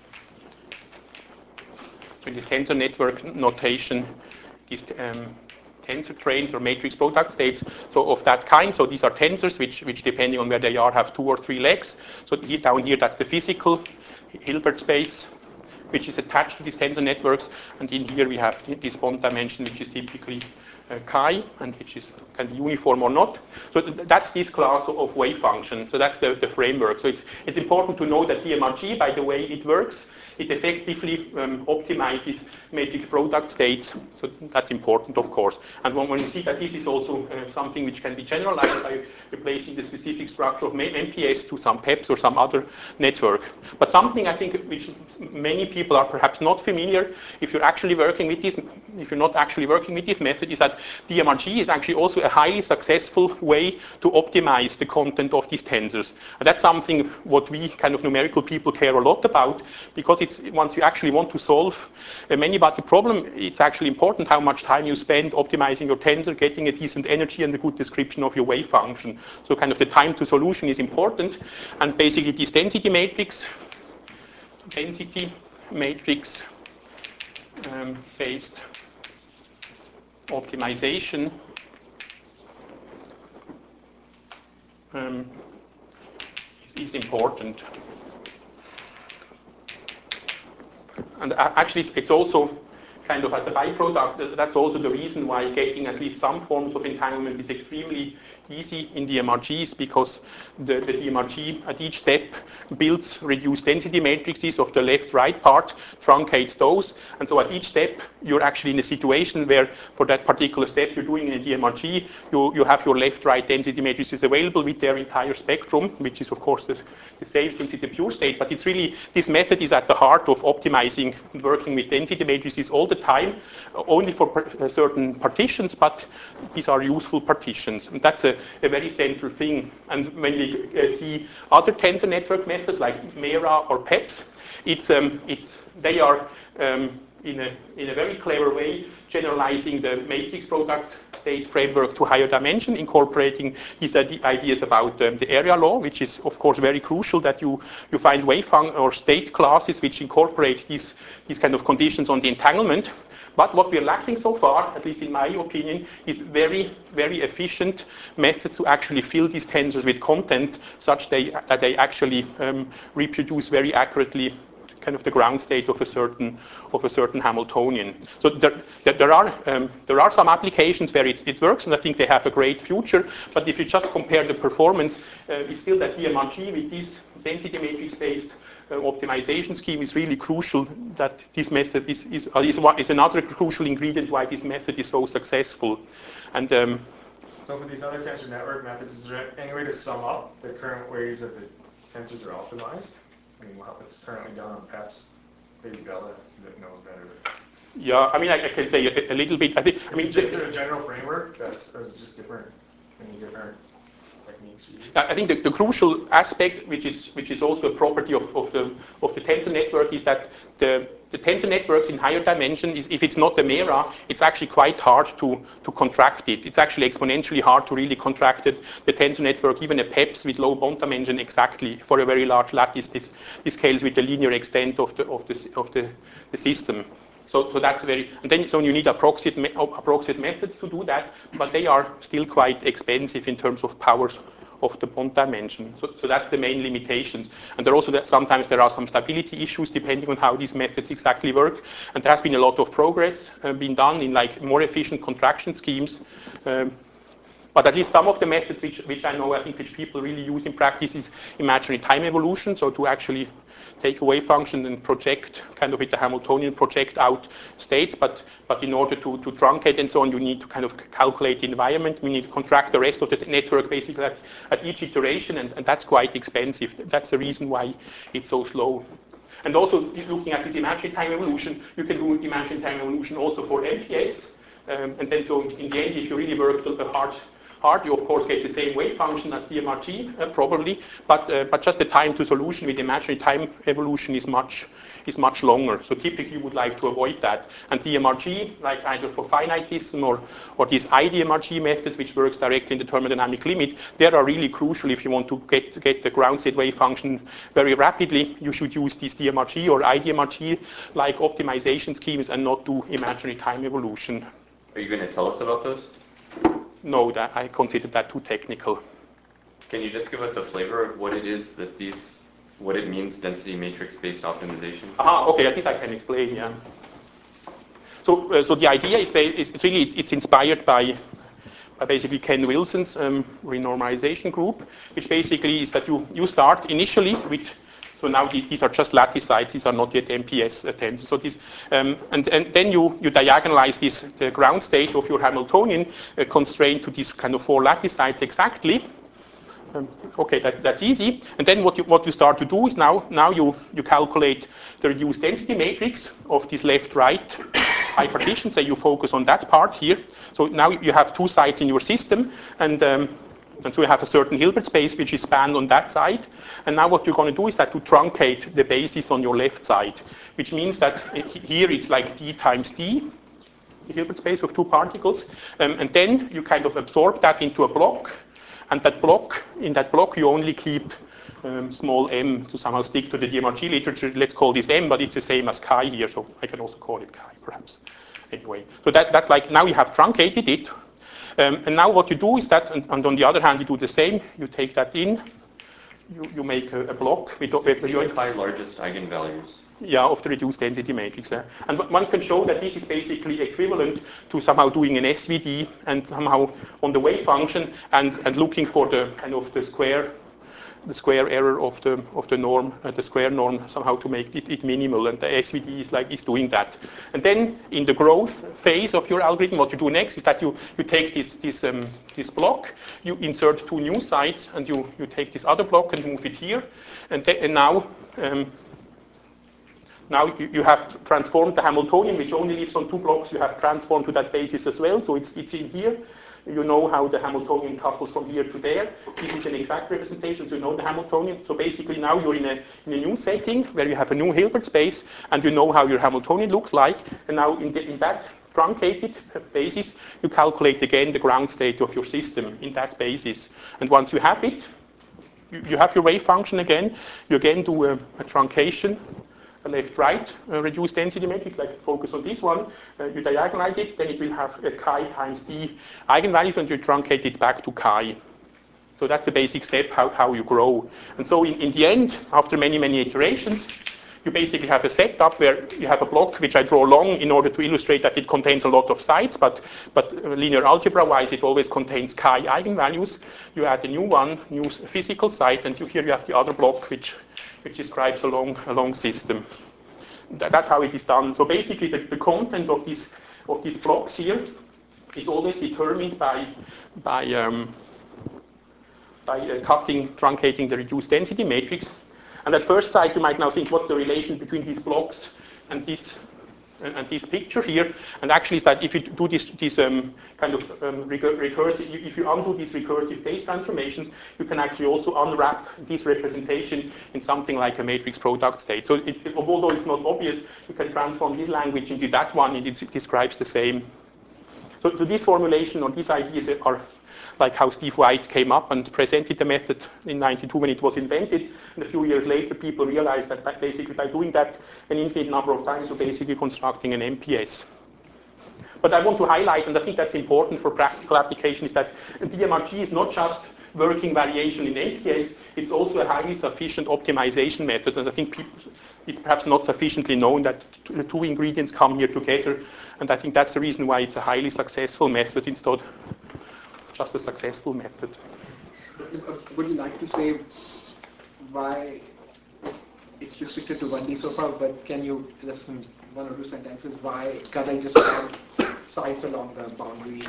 so in this tensor network notation, these um, tensor trains or matrix product states, so of that kind. So these are tensors, which, which depending on where they are, have two or three legs. So here, down here, that's the physical Hilbert space, which is attached to these tensor networks, and in here we have this bond dimension, which is typically uh, chi, and which is can be uniform or not. So th that's this class of, of wave function. So that's the, the framework. So it's it's important to know that D M R G, by the way it works, it effectively um, optimizes matrix product states. So that's important, of course. And when, when you see that this is also uh, something which can be generalized by replacing the specific structure of M P S to some P E Ps or some other network. But something I think which many people are perhaps not familiar, if you're actually working with this, if you're not actually working with this method, is that D M R G is actually also a highly successful way to optimize the content of these tensors. And that's something what we kind of numerical people care a lot about, because it's once you actually want to solve a many-body problem, it's actually important how much time you spend optimizing your tensor, getting a decent energy and a good description of your wave function. So kind of the time to solution is important, and basically this density matrix, density matrix um, based optimization um, is, is important. And actually, it's also kind of as a byproduct, that's also the reason why getting at least some forms of entanglement is extremely easy in D M R Gs, because the, the D M R G at each step builds reduced density matrices of the left-right part, truncates those, and so at each step you're actually in a situation where for that particular step you're doing in a D M R G, you, you have your left-right density matrices available with their entire spectrum, which is of course the, the same since it's a pure state, but it's really, this method is at the heart of optimizing and working with density matrices all the time, only for per, certain partitions, but these are useful partitions, and that's a a very central thing. And when we uh, see other tensor network methods like Mera or P E Ps, it's, um, it's, they are um, in a, in a very clever way, generalizing the matrix product state framework to higher dimension, incorporating these ideas about um, the area law, which is of course very crucial that you, you find wave function or state classes which incorporate these, these kind of conditions on the entanglement. But what we're lacking so far, at least in my opinion, is very, very efficient methods to actually fill these tensors with content such they, that they actually um, reproduce very accurately kind of the ground state of a certain of a certain Hamiltonian. So there, there are um, there are some applications where it, it works, and I think they have a great future. But if you just compare the performance, uh, it's still that D M R G with this density matrix-based uh, optimization scheme is really crucial. That this method is is, uh, is, one, is another crucial ingredient why this method is so successful. And um, so for these other tensor network methods, is there any way to sum up the current ways that the tensors are optimized? I mean, well, it's currently done on P E P S. Maybe Bella knows better. Yeah, I mean, I, I can say a, a little bit. I think. Is I mean, it just a general framework that's, or is it just different, any different techniques you use? I think the, the crucial aspect, which is which is also a property of, of the of the tensor network, is that the the tensor networks in higher dimension is, if it's not the Mera, it's actually quite hard to to contract it. It's actually exponentially hard to really contract it. The tensor network, even a P E P S with low bond dimension, exactly for a very large lattice, this, this scales with the linear extent of the of the of the, the system. So, so that's very, and then so you need approximate, me, approximate methods to do that, but they are still quite expensive in terms of powers of the bond dimension. So, so that's the main limitations. And there also, sometimes there are some stability issues depending on how these methods exactly work. And there has been a lot of progress uh, being done in like more efficient contraction schemes. Um, But at least some of the methods which, which I know, I think, which people really use in practice is imaginary time evolution. So to actually take a wave function and project, kind of with the Hamiltonian, project out states. But, but in order to, to truncate and so on, you need to kind of calculate the environment. We need to contract the rest of the network basically at, at each iteration. And, and that's quite expensive. That's the reason why it's so slow. And also, looking at this imaginary time evolution, you can do imaginary time evolution also for M P S. Um, and then, so in the end, if you really work the hard, hard, you of course get the same wave function as D M R G, uh, probably. But uh, but just the time to solution with imaginary time evolution is much is much longer. So typically, you would like to avoid that. And D M R G, like either for finite system or or this I D M R G method, which works directly in the thermodynamic limit, they are really crucial if you want to get get the ground state wave function very rapidly. You should use these D M R G or I D M R G like optimization schemes and not do imaginary time evolution. Are you going to tell us about those? No, that, I consider that too technical. Can you just give us a flavor of what it is that these, what it means, density matrix-based optimization? Aha, okay, at least I can explain, yeah. So, uh, so the idea is, is really, it's, it's inspired by, by basically Ken Wilson's um, renormalization group, which basically is that you, you start initially with, so now the, these are just lattice-sites, these are not yet M P S tensors. So this, um, and, and then you, you diagonalize this, the ground state of your Hamiltonian uh, constrained to these kind of four lattice-sites exactly. Um, okay, that, that's easy. And then what you, what you start to do is now, now you, you calculate the reduced density matrix of this left-right bipartition. So you focus on that part here. So now you have two sites in your system, and um, And so you have a certain Hilbert space which is spanned on that side. And now what you're going to do is that to truncate the basis on your left side, which means that here it's like d times d, the Hilbert space of two particles. Um, and then you kind of absorb that into a block. And that block, in that block, you only keep um, small m to somehow stick to the D M R G literature. Let's call this m, but it's the same as chi here. So I can also call it chi, perhaps. Anyway, so that, that's like, now you have truncated it. Um, and now what you do is that, and, and on the other hand, you do the same. You take that in, you, you make a, a block with, with the chi largest eigenvalues. Yeah, of the reduced density matrix. Eh? And one can show that this is basically equivalent to somehow doing an S V D and somehow on the wave function and, and looking for the kind of the square the square error of the of the norm, uh, the square norm, somehow to make it, it minimal, and the S V D is like is doing that. And then in the growth phase of your algorithm, what you do next is that you you take this this um, this block, you insert two new sites, and you you take this other block and move it here, and, and now. Um, Now you, you have transformed the Hamiltonian, which only lives on two blocks. You have transformed to that basis as well, so it's it's in here. You know how the Hamiltonian couples from here to there. This is an exact representation, so you know the Hamiltonian. So basically now you're in a, in a new setting where you have a new Hilbert space, and you know how your Hamiltonian looks like. And now in, the, in that truncated basis, you calculate again the ground state of your system in that basis. And once you have it, you, you have your wave function again. You again do a, a truncation, a left-right uh, reduced density matrix, like focus on this one. Uh, you diagonalize it, then it will have a chi times d eigenvalues, and you truncate it back to chi. So that's the basic step, how, how you grow. And so in, in the end, after many, many iterations, you basically have a setup where you have a block which I draw long in order to illustrate that it contains a lot of sites, but, but linear algebra-wise, it always contains chi eigenvalues. You add a new one, new physical site, and you, here you have the other block which, which describes a long, a long system. That, that's how it is done. So basically, the, the content of these, of these blocks here is always determined by, by, um, by uh, cutting, truncating the reduced density matrix. And at first sight, you might now think, what's the relation between these blocks and this, and, and this picture here? And actually, is that if you do this, this um, kind of um, recursive, if you undo these recursive base transformations, you can actually also unwrap this representation in something like a matrix product state. So it, it, although it's not obvious, you can transform this language into that one, and it describes the same. So, so this formulation or these ideas are like how Steve White came up and presented the method in ninety-two when it was invented. And a few years later, people realized that by basically by doing that an infinite number of times, you're basically constructing an M P S. But I want to highlight, and I think that's important for practical application, is that D M R G is not just working variation in M P S, it's also a highly sufficient optimization method. And I think people, it's perhaps not sufficiently known that the two ingredients come here together. And I think that's the reason why it's a highly successful method instead of just a successful method. Would you like to say why it's restricted to one D so far, but can you, just in one or two sentences, why can't I just add sites along the boundary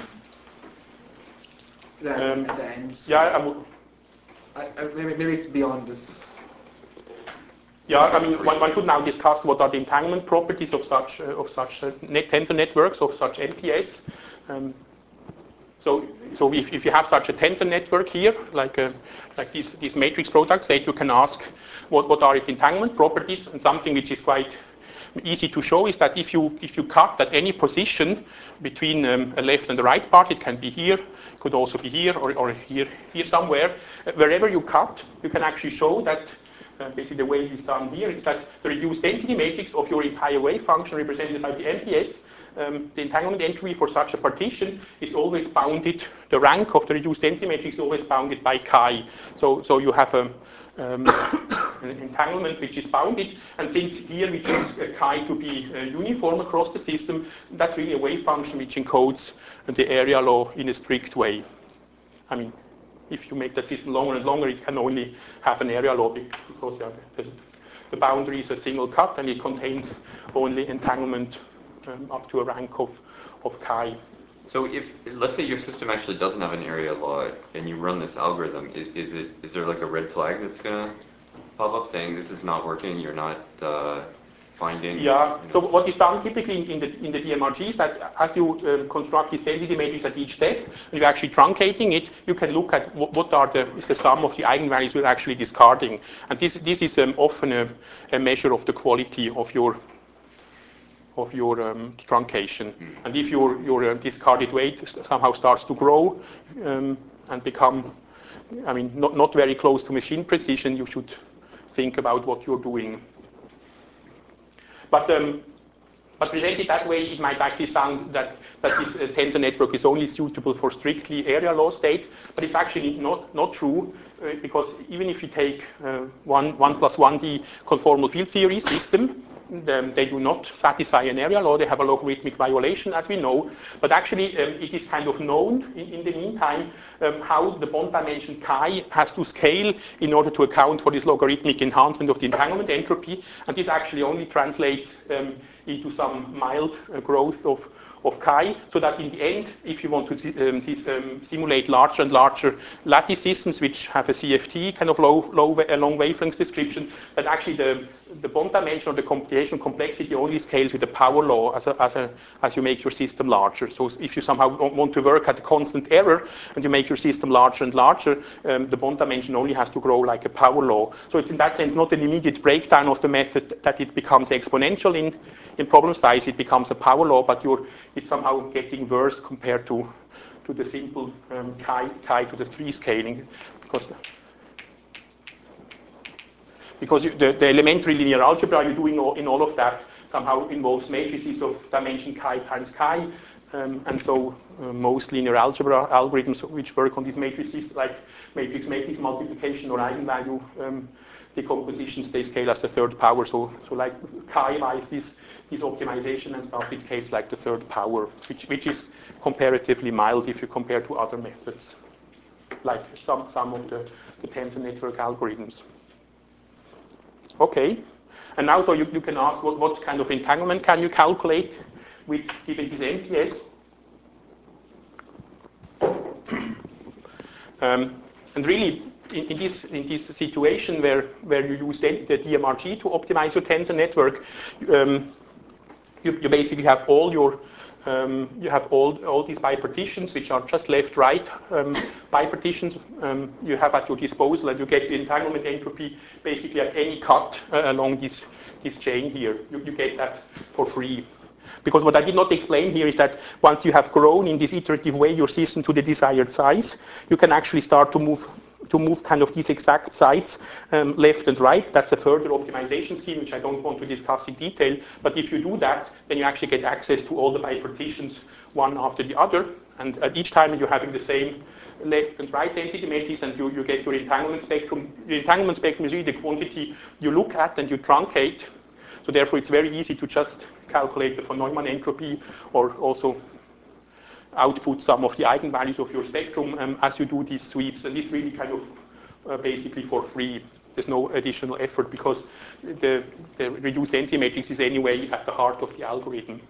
rather Um, than at the ends? Yeah, I would. I, I, maybe, maybe it's beyond this. Yeah, I mean, one, one should now discuss what are the entanglement properties of such uh, of such uh, net tensor networks, of such M P S. Um, So, so if, if you have such a tensor network here, like, a, like this, this matrix product state, you can ask what, what are its entanglement properties. And something which is quite easy to show is that if you, if you cut at any position between um, a left and the right part, it can be here, it could also be here, or, or here, here somewhere. Uh, wherever you cut, you can actually show that Uh, basically, the way it is done here is that the reduced density matrix of your entire wave function represented by the M P S, um, the entanglement entry for such a partition is always bounded, the rank of the reduced density matrix is always bounded by chi. So, so you have a, um, an entanglement which is bounded, and since here we choose uh, chi to be uh, uniform across the system, that's really a wave function which encodes the area law in a strict way. I mean, if you make that system longer and longer, it can only have an area law because yeah, the, the boundary is a single cut and it contains only entanglement um, up to a rank of, of chi. So if, let's say your system actually doesn't have an area law and you run this algorithm, is, is it is there like a red flag that's gonna pop up saying this is not working, you're not uh, finding? Yeah, you know. so what is done typically in the, in the D M R G is that as you um, construct this density matrix at each step, and you're actually truncating it, you can look at what, what are the, is the sum of the eigenvalues we're actually discarding. And this, this is um, often a, a measure of the quality of your of your um, truncation. Mm. And if your, your uh, discarded weight somehow starts to grow um, and become, I mean, not, not very close to machine precision, you should think about what you're doing. But, um, but presented that way, it might actually sound that, that this uh, tensor network is only suitable for strictly area law states, but it's actually not, not true, uh, because even if you take uh, one, one plus one D conformal field theory system, um, they do not satisfy an area law. They have a logarithmic violation, as we know. But actually, um, it is kind of known in, in the meantime um, how the bond dimension chi has to scale in order to account for this logarithmic enhancement of the entanglement entropy. And this actually only translates um, into some mild uh, growth of, of chi, so that in the end, if you want to um, um, simulate larger and larger lattice systems which have a C F T kind of low, low uh, long wavelength description, that actually the, the bond dimension or the computational complexity only scales with the power law as, a, as, a, as you make your system larger. So if you somehow want to work at a constant error and you make your system larger and larger, um, the bond dimension only has to grow like a power law. So it's in that sense not an immediate breakdown of the method that it becomes exponential in, in problem size, it becomes a power law, but you're, it's somehow getting worse compared to, to the simple um, chi, chi to the three scaling, because, because you, the, the elementary linear algebra you're doing all, in all of that somehow involves matrices of dimension chi times chi, um, and so uh, most linear algebra algorithms which work on these matrices, like matrix matrix multiplication or eigenvalue um, decompositions, they scale as the third power. So, so like chi-wise, this, this optimization and stuff, it scales like the third power, which, which is comparatively mild if you compare to other methods, like some, some of the, the tensor network algorithms. Okay, and now so you, you can ask what, what kind of entanglement can you calculate with given this M P S. Um, and really, in, in, this, in this situation where, where you use the, the D M R G to optimize your tensor network, um, you, you basically have all your um, you have all, all these bipartitions, which are just left-right um, bipartitions um, you have at your disposal, and you get the entanglement entropy basically at any cut uh, along this, this chain here. You, you get that for free. Because what I did not explain here is that once you have grown in this iterative way your system to the desired size, you can actually start to move to move kind of these exact sites um, left and right. That's a further optimization scheme, which I don't want to discuss in detail. But if you do that, then you actually get access to all the bipartitions one after the other. And at each time you're having the same left and right density matrix, and you, you get your entanglement spectrum. The entanglement spectrum is really the quantity you look at and you truncate. So therefore, it's very easy to just calculate the von Neumann entropy, or also output some of the eigenvalues of your spectrum um, as you do these sweeps. And it's really kind of uh, basically for free. There's no additional effort because the, the reduced density matrix is anyway at the heart of the algorithm.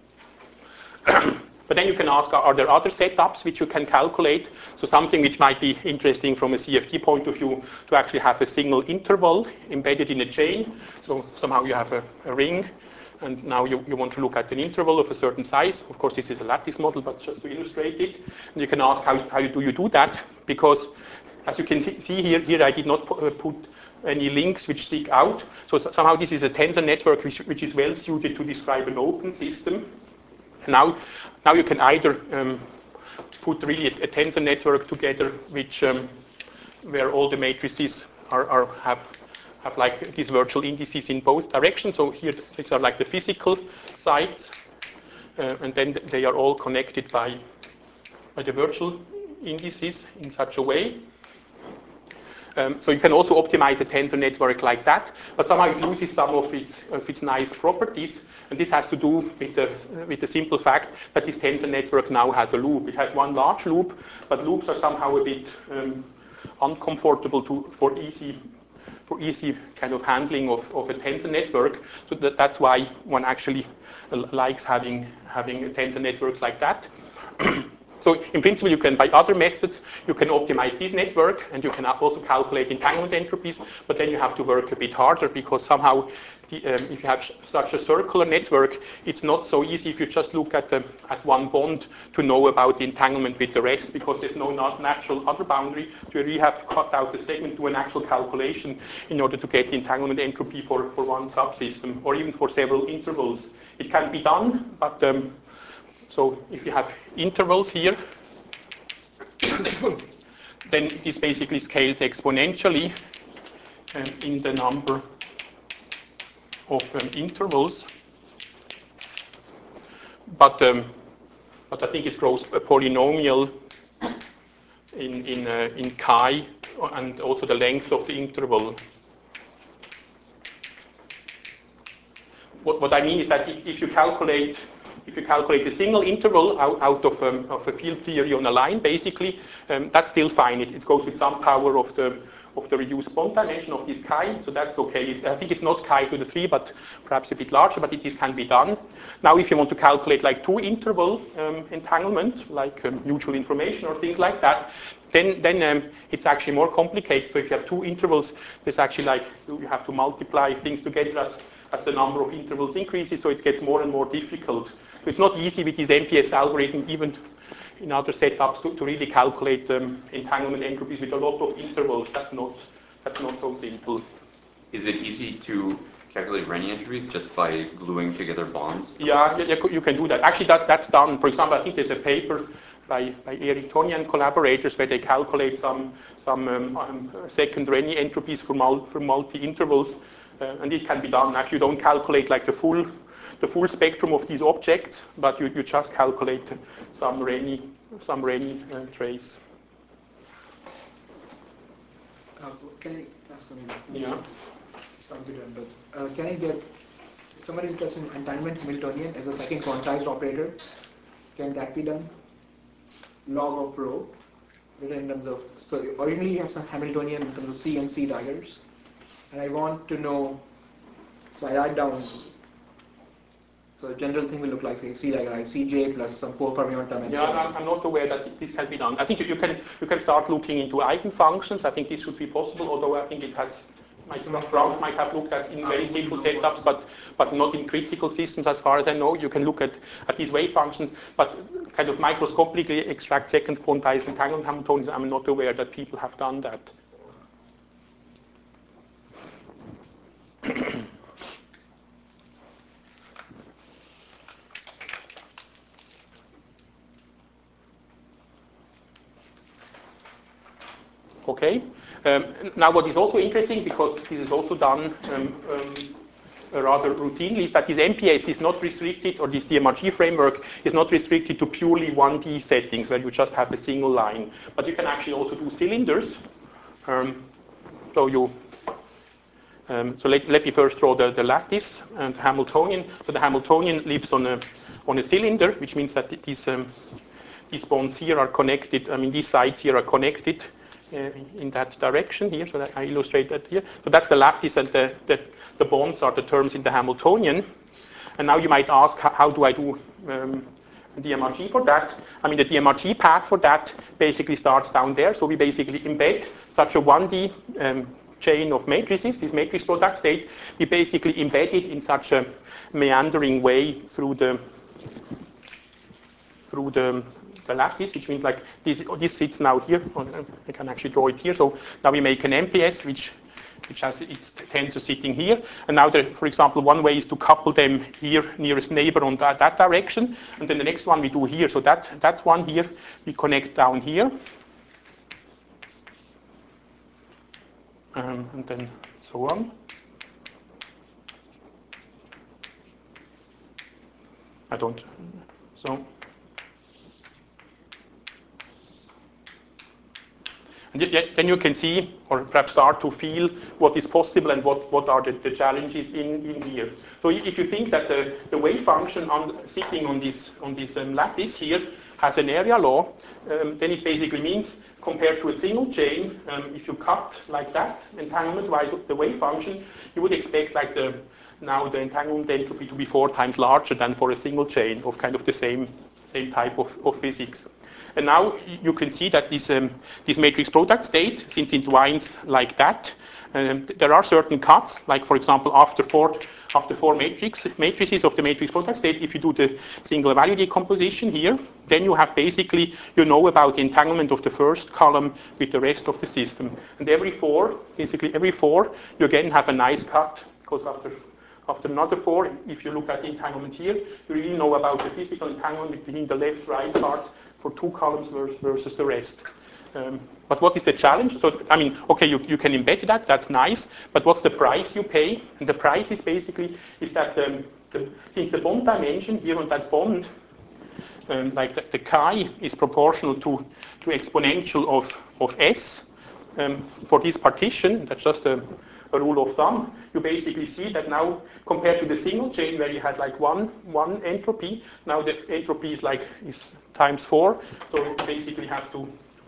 But then you can ask, are there other setups which you can calculate? So something which might be interesting from a C F T point of view, to actually have a single interval embedded in a chain. So somehow you have a, a ring, and now you, you want to look at an interval of a certain size. Of course, this is a lattice model, but just to illustrate it. And you can ask, how, how do you do that? Because as you can see, see here, here I did not put, uh, put any links which stick out. So somehow this is a tensor network which, which is well suited to describe an open system. And now, now you can either um, put really a, a tensor network together, which um, where all the matrices are, are have have like these virtual indices in both directions. So here these are like the physical sites, uh, and then they are all connected by by the virtual indices in such a way. Um, so you can also optimize a tensor network like that, but somehow it loses some of its, of its nice properties. And this has to do with the, with the simple fact that this tensor network now has a loop. It has one large loop, but loops are somehow a bit um, uncomfortable to, for easy for easy kind of handling of, of a tensor network. So that, that's why one actually likes having, having tensor networks like that. So in principle, you can, by other methods, you can optimize this network, and you can also calculate entanglement entropies, but then you have to work a bit harder, because somehow, the, um, if you have such a circular network, it's not so easy if you just look at, the, at one bond to know about the entanglement with the rest, because there's no not natural other boundary. So you really have to cut out the segment, do an actual calculation in order to get the entanglement entropy for, for one subsystem, or even for several intervals. It can be done, but um, so if you have intervals here, then this basically scales exponentially um, in the number of um, intervals. But, um, but I think it grows a polynomial in, in, uh, in chi, and also the length of the interval. What, what I mean is that if, if you calculate If you calculate a single interval out, out of, um, of a field theory on a line, basically, um, that's still fine. It, it goes with some power of the, of the reduced bond dimension of this chi, so that's okay. I think it's not chi to the three, but perhaps a bit larger, but it, this can be done. Now, if you want to calculate like two interval um, entanglement, like um, mutual information or things like that, then, then um, it's actually more complicated. So if you have two intervals, there's actually like, you have to multiply things together as, as the number of intervals increases, so it gets more and more difficult. So it's not easy with this M P S algorithm, even in other setups, to, to really calculate um, entanglement entropies with a lot of intervals. That's not, that's not so simple. Is it easy to calculate Renyi entropys just by gluing together bonds? Yeah, you, you can do that. Actually, that, that's done. For example, I think there's a paper by, by Eric Tony and collaborators where they calculate some, some um, um, second Renyi entropies for, mul for multi-intervals, uh, and it can be done. Actually, you don't calculate like the full, the full spectrum of these objects, but you, you just calculate some Renyi, some Renyi uh, trace. Uh, can I ask a minute? Yeah. Sounds good, but uh, can I get, if somebody is interested in entanglement Hamiltonian as a second quantized operator, can that be done? Log of rho, written in terms of, so originally you have some Hamiltonian in terms of C and C daggers, and I want to know, so I write down, so the general thing will look like, say, C dagger I, Cj plus some four fermion term. Yeah, I'm, I'm not aware that this can be done. I think you can, you can start looking into eigenfunctions. I think this should be possible, although I think it has, my Frank might have looked at in very simple setups, but, but not in critical systems as far as I know. You can look at, at these wave functions, but kind of microscopically extract second quantized entanglement Hamiltonians. I'm not aware that people have done that. Okay. Um, now, what is also interesting, because this is also done um, um, rather routinely, is that this M P S is not restricted, or this D M R G framework is not restricted to purely one D settings where you just have a single line. But you can actually also do cylinders. Um, so you, um, so let, let me first draw the, the lattice and the Hamiltonian. So the Hamiltonian lives on a on a cylinder, which means that these um, these bonds here are connected. I mean, these sides here are connected Uh, in that direction here, so that I illustrate that here. So that's the lattice, and the, the, the bonds are the terms in the Hamiltonian. And now you might ask, how, how do I do um, D M R G for that? I mean, the D M R G path for that basically starts down there. So we basically embed such a one D um, chain of matrices, this matrix product state. We basically embed it in such a meandering way through the through the the lattice, which means like this, this sits now here. I can actually draw it here. So now we make an M P S, which which has its tensor sitting here. And now, the, for example, one way is to couple them here, nearest neighbor on that, that direction. And then the next one we do here. So that, that one here, we connect down here. Um, and then so on. I don't, so. And then you can see, or perhaps start to feel what is possible and what, what are the, the challenges in, in here. So if you think that the, the wave function on, sitting on this, on this um, lattice here has an area law, um, then it basically means, compared to a single chain, um, if you cut like that, entanglement-wise the wave function, you would expect like the, now the entanglement entropy to be four times larger than for a single chain of kind of the same, same type of, of physics. And now you can see that this, um, this matrix product state, since it winds like that, um, there are certain cuts, like for example, after four, after four matrix, matrices of the matrix product state, if you do the single value decomposition here, then you have basically, you know about the entanglement of the first column with the rest of the system. And every four, basically every four, you again have a nice cut, because after After another four, if you look at the entanglement here, you really know about the physical entanglement between the left-right part for two columns versus the rest. Um, but what is the challenge? So, I mean, okay, you, you can embed that, that's nice, but what's the price you pay? And the price is basically, is that um, the, since the bond dimension here on that bond, um, like the, the chi is proportional to, to exponential of, of s um, for this partition, that's just a, a rule of thumb, you basically see that now, compared to the single chain where you had like one, one entropy, now the entropy is like is times four, so you basically have to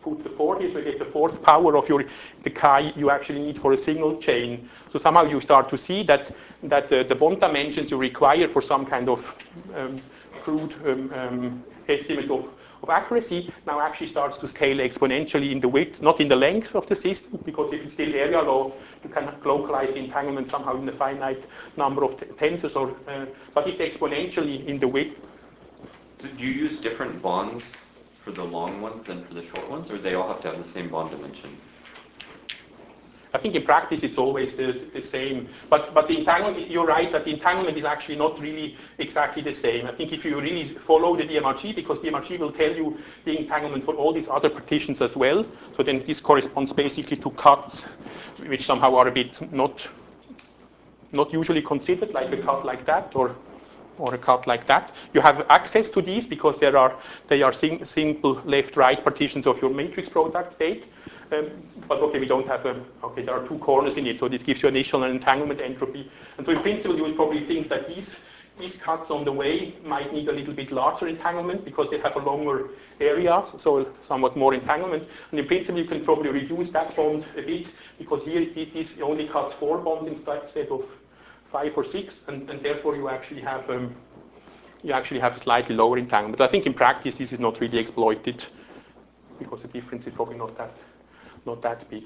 put the four here, so you get the fourth power of your the chi you actually need for a single chain. So somehow you start to see that that uh, the bond dimensions you require for some kind of um, crude um, um, estimate of, of accuracy now actually starts to scale exponentially in the width, not in the length of the system, because if it's still area law, you can localize the entanglement somehow in a finite number of tensors, or, uh, but it's exponentially in the width. So do you use different bonds for the long ones than for the short ones, or they all have to have the same bond dimension? I think in practice it's always the, the same, but but the entanglement, you're right that the entanglement is actually not really exactly the same. I think if you really follow the D M R G, because D M R G will tell you the entanglement for all these other partitions as well, so then this corresponds basically to cuts which somehow are a bit not, not usually considered, like a cut like that, or or a cut like that. You have access to these because there are, they are sim simple left-right partitions of your matrix product state. Um, but okay, we don't have a, okay, there are two corners in it, so this gives you initial and entanglement entropy. And so in principle, you would probably think that these, these cuts on the way might need a little bit larger entanglement because they have a longer area, so somewhat more entanglement. And in principle, you can probably reduce that bond a bit because here this only cuts four bonds instead of five or six, and, and therefore you actually have um, you actually have a slightly lower entanglement. But I think in practice this is not really exploited because the difference is probably not that not that big.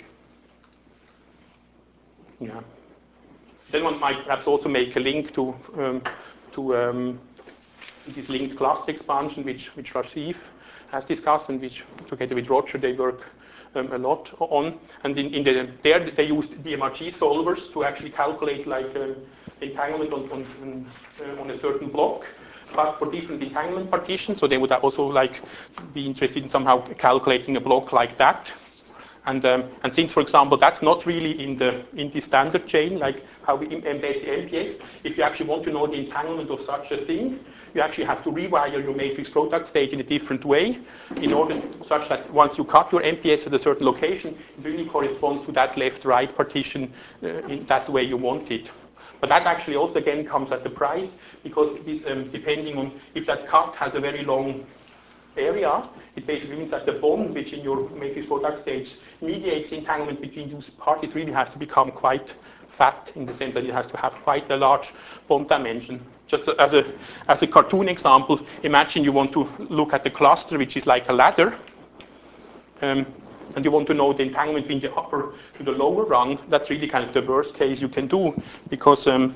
Yeah. Then one might perhaps also make a link to um, to um, this linked cluster expansion, which which Rajiv has discussed, and which together with Roger they work um, a lot on. And in, in the, there they used D M R G solvers to actually calculate like um, entanglement on on, uh, on a certain block, but for different entanglement partitions. So they would also like be interested in somehow calculating a block like that. And, um, and since, for example, that's not really in the, in the standard chain, like how we embed the M P S, if you actually want to know the entanglement of such a thing, you actually have to rewire your matrix product state in a different way in order such that once you cut your M P S at a certain location, it really corresponds to that left-right partition uh, in that way you want it. But that actually also, again, comes at the price, because this, um, depending on if that cut has a very long area, it basically means that the bond which in your matrix product stage mediates the entanglement between those parties really has to become quite fat, in the sense that it has to have quite a large bond dimension. Just as a, as a cartoon example, imagine you want to look at the cluster which is like a ladder, um, and you want to know the entanglement between the upper to the lower rung. That's really kind of the worst case you can do, because um,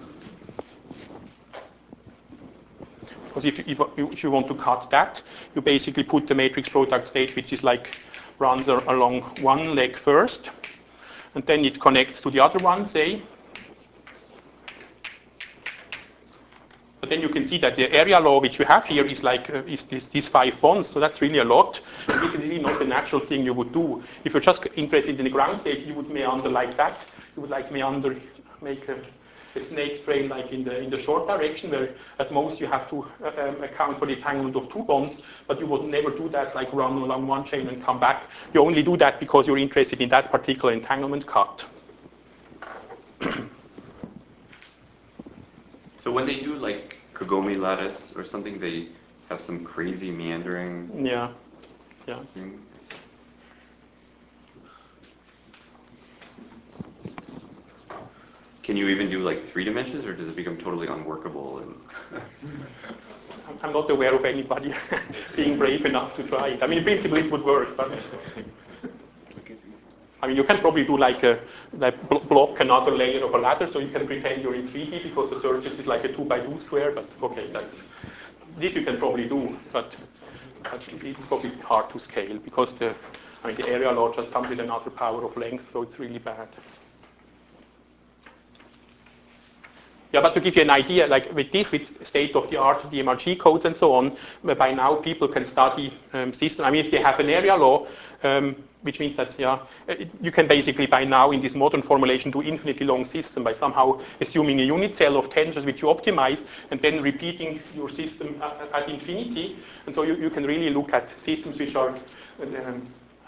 Because if, if, if you want to cut that, you basically put the matrix product state, which is like runs along one leg first, and then it connects to the other one, say. But then you can see that the area law which you have here is like uh, is this, these five bonds, so that's really a lot. And this is really not the natural thing you would do. If you're just interested in the ground state, you would meander like that. You would like meander, make a a snake trail like in the in the short direction, where at most you have to uh, um, account for the entanglement of two bonds, but you would never do that like run along one chain and come back. You only do that because you're interested in that particular entanglement cut. So when they do like Kagome lattice or something, they have some crazy meandering. Yeah, yeah. Thing. Can you even do like three dimensions, or does it become totally unworkable? And I'm not aware of anybody being brave enough to try it. I mean, in principle, it would work, but I mean, you can probably do like a like block another layer of a ladder, so you can pretend you're in three D because the surface is like a two by two square. But okay, that's this you can probably do, but, but it's probably hard to scale because the I mean the area law just comes with another power of length, so it's really bad. Yeah, but to give you an idea, like with this, with state-of-the-art D M R G codes and so on, by now people can study um, systems. I mean, if they have an area law, um, which means that, yeah, you can basically by now in this modern formulation do infinitely long system by somehow assuming a unit cell of tensors which you optimize and then repeating your system at, at infinity. And so you, you can really look at systems which are um,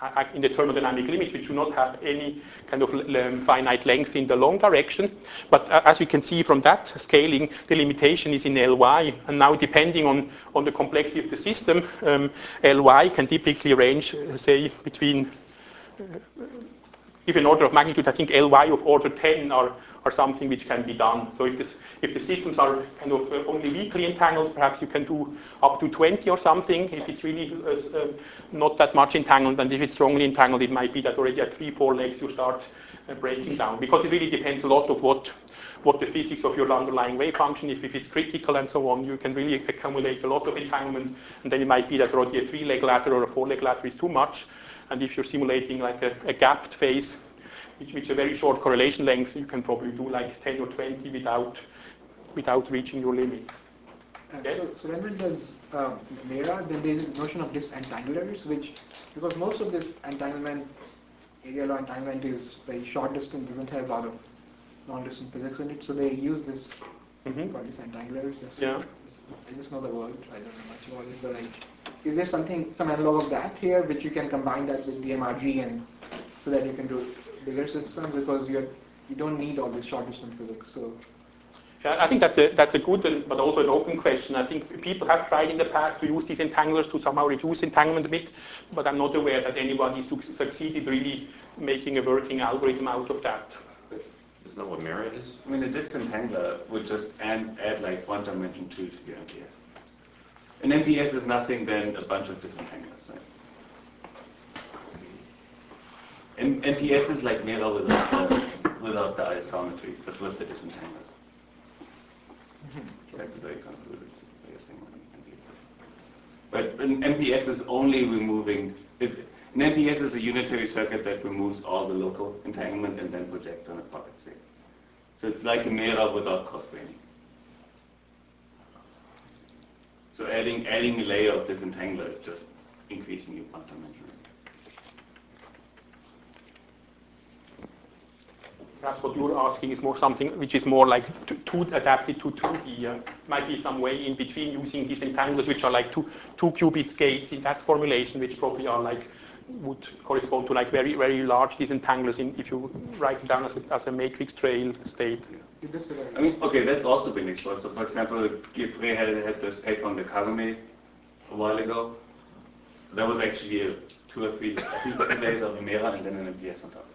in the thermodynamic limits, which do not have any kind of um, finite length in the long direction. But uh, as you can see from that scaling, the limitation is in Ly. And now depending on, on the complexity of the system, um, Ly can typically range, uh, say, between, uh, if an order of magnitude, I think Ly of order ten are, are something which can be done. So if, this, if the systems are kind of uh, only weakly entangled, perhaps you can do up to twenty or something. If it's really uh, uh, not that much entangled, and if it's strongly entangled, it might be that already at three, four legs you start uh, breaking down. Because it really depends a lot of what, what the physics of your underlying wave function, if, if it's critical and so on, you can really accumulate a lot of entanglement, and then it might be that already a three-leg ladder or a four-leg ladder is too much. And if you're simulating like a, a gapped phase, which, which is a very short correlation length, you can probably do like ten or twenty without, without reaching your limits. Uh, Yes? So, so when one does um, Mera, then there is this notion of disentangulars, which, because most of this entanglement, area law entanglement is very short distance, doesn't have a lot of long distance physics in it, so they use this Mm-hmm. for disentangulars. Just, Yeah. I just know the word, I don't know much about it, but like, is there something, some analog of that here, which you can combine that with D M R G and so that you can do bigger systems, because you're, you don't need all this short distance physics. So. Yeah, I think that's a, that's a good and, but also an open question. I think people have tried in the past to use these entanglers to somehow reduce entanglement a bit, but I'm not aware that anybody su succeeded really making a working algorithm out of that. Isn't that what Mera is? I mean, a disentangler would just add, add like one dimension two to your M P S. An M P S is nothing than a bunch of disentanglers, right? And M P S is like Mera without the, without the isometry, but with the disentanglers. That's a very convoluted way of saying M P S. But an M P S is only removing, is, an M P S is a unitary circuit that removes all the local entanglement and then projects on a pocket state. So it's like a Mera without cross-graining. So adding, adding a layer of disentangler is just increasing your quantum dimension. Perhaps what you're asking is more something which is more like to, to adapted to two D. Uh, might be some way in between using these entanglers, which are like two, two qubit gates in that formulation, which probably are like, would correspond to like very, very large disentanglers in, if you write it down as a, as a matrix trail state. I mean, okay, that's also been explored. So for example, Giffrey had, had this paper on the Kagame a while ago. That was actually a two or three, I think two days of a Mera and then an M P S on top.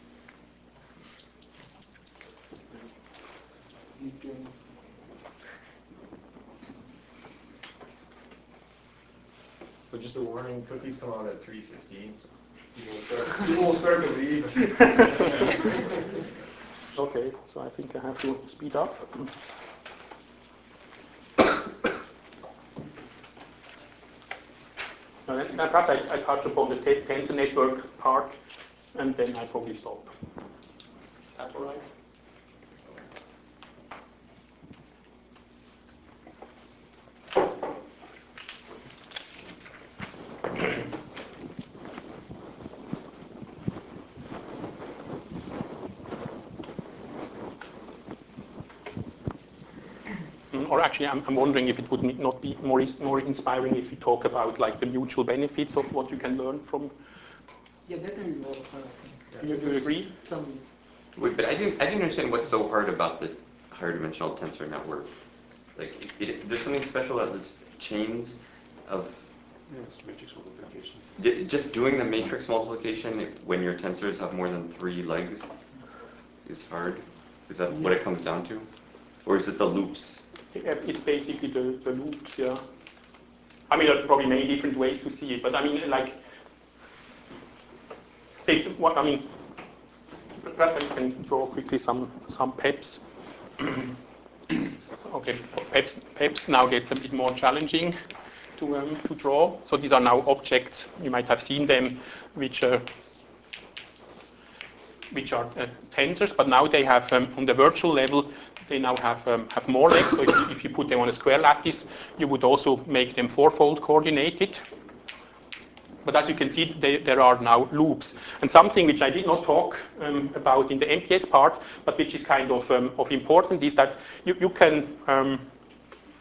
So just a warning, cookies come out at three fifteen, so people will start, people will start to leave. Okay, so I think I have to speed up. Now, then, perhaps I, I touch upon the tensor network part, and then I probably stop. Is that all right? Or actually, I'm, I'm wondering if it would not be more, more inspiring if we talk about like the mutual benefits of what you can learn from. Yeah, that can be more fun, I think. Do you, do you agree? Some. Wait, but I didn't, I didn't understand what's so hard about the higher dimensional tensor network. Like, it, there's something special about the chains of. Yes, matrix multiplication. D just doing the matrix multiplication when your tensors have more than three legs is hard. Is that what it comes down to, or is it the loops? It's basically the, the loops, yeah. I mean, there are probably many different ways to see it, but I mean, like, say, what I mean, perhaps I can draw quickly some some peps. Okay, peps, peps now gets a bit more challenging to um, to draw. So these are now objects. You might have seen them, which are which are uh, tensors, but now they have um, on the virtual level. They now have um, have more legs. So if you, if you put them on a square lattice, you would also make them fourfold coordinated. But as you can see, they, there are now loops. And something which I did not talk um, about in the M P S part, but which is kind of um, of important, is that you, you can um,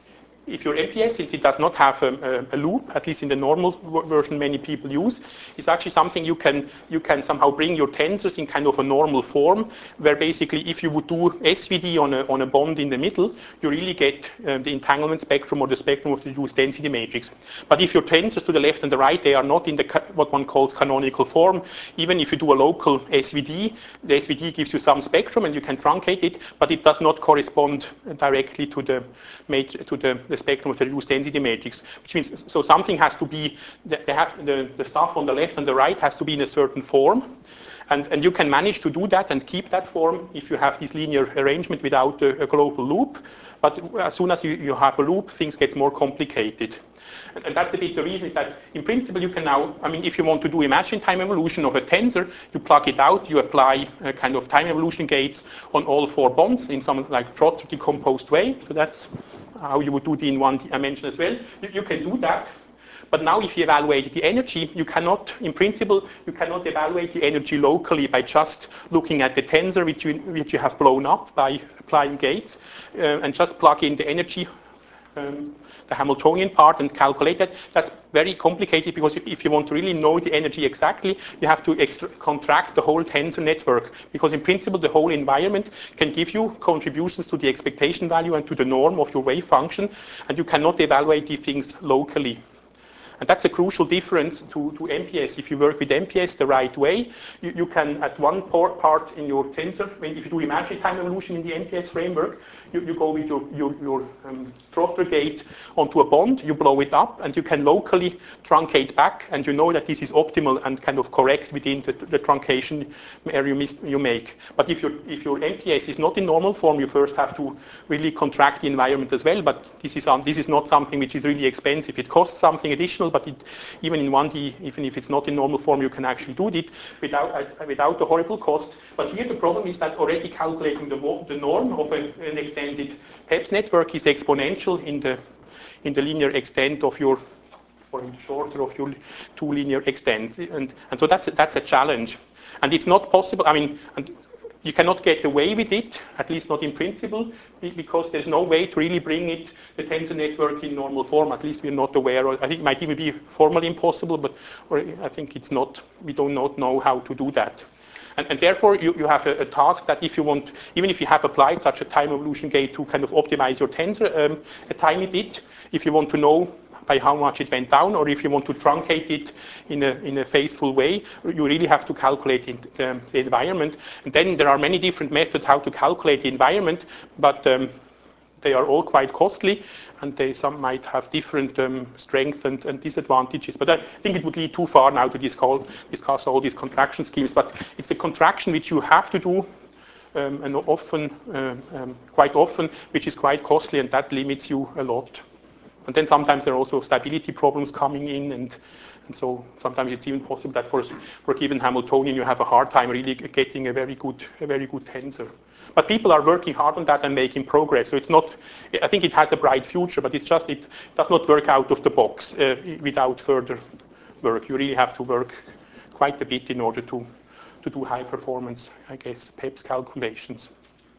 if your M P S, since it does not have a, a, a loop, at least in the normal version many people use, it's actually something you can, you can somehow bring your tensors in kind of a normal form, where basically if you would do S V D on a, on a bond in the middle, you really get um, the entanglement spectrum or the spectrum of the reduced density matrix. But if your tensors to the left and the right, they are not in the what one calls canonical form, even if you do a local S V D, the S V D gives you some spectrum and you can truncate it, but it does not correspond directly to the, to the, the spectrum of the reduced density matrix, which means, so something has to be, they have, the, the stuff on the left and the right has to be in a certain form, and, and you can manage to do that and keep that form if you have this linear arrangement without a, a global loop, but as soon as you, you have a loop, things get more complicated. And, and that's a bit the reason is that, in principle, you can now, I mean, if you want to do imaginary time evolution of a tensor, you plug it out, you apply a kind of time evolution gates on all four bonds in some like Trotter decomposed way, so that's how you would do it in one dimension as well. You, you can do that, but now if you evaluate the energy, you cannot, in principle, you cannot evaluate the energy locally by just looking at the tensor which you, which you have blown up by applying gates, uh, and just plug in the energy, um, the Hamiltonian part, and calculate that. That's very complicated because if, if you want to really know the energy exactly, you have to extra contract the whole tensor network, because in principle the whole environment can give you contributions to the expectation value and to the norm of your wave function, and you cannot evaluate these things locally. And that's a crucial difference to, to M P S. If you work with M P S the right way, you, you can, at one part in your tensor, when, if you do imaginary time evolution in the M P S framework, you, you go with your, your, your um, Trotter gate onto a bond, you blow it up, and you can locally truncate back, and you know that this is optimal and kind of correct within the, the truncation area you, you make. But if your, if your M P S is not in normal form, you first have to really contract the environment as well, but this is, um, this is not something which is really expensive. It costs something additional, but it, even in one D, even if it's not in normal form, you can actually do it without, uh, without a horrible cost. But here the problem is that already calculating the, the norm of a, an extended PEPS network is exponential in the, in the linear extent of your, or in the shorter of your two linear extents. And, and so that's a, that's a challenge. And it's not possible, I mean, and you cannot get away with it, at least not in principle, because there's no way to really bring it, the tensor network, in normal form. At least we're not aware, or I think it might even be formally impossible, but or I think it's not, we do not know how to do that. And, and therefore, you, you have a, a task that if you want, even if you have applied such a time evolution gate to kind of optimize your tensor um, a tiny bit, if you want to know by how much it went down, or if you want to truncate it in a, in a faithful way, you really have to calculate in the, the environment. And then there are many different methods how to calculate the environment, but um, they are all quite costly, and they, some might have different um, strengths and, and disadvantages. But I think it would lead too far now to discuss, discuss all these contraction schemes, but it's the contraction which you have to do, um, and often, um, um, quite often, which is quite costly, and that limits you a lot. And then sometimes there are also stability problems coming in, and, and so sometimes it's even possible that for, for a given Hamiltonian you have a hard time really getting a very good, a very good tensor. But people are working hard on that and making progress. So it's not, I think it has a bright future, but it's just, it does not work out of the box uh, without further work. You really have to work quite a bit in order to, to do high performance, I guess, PEPS calculations.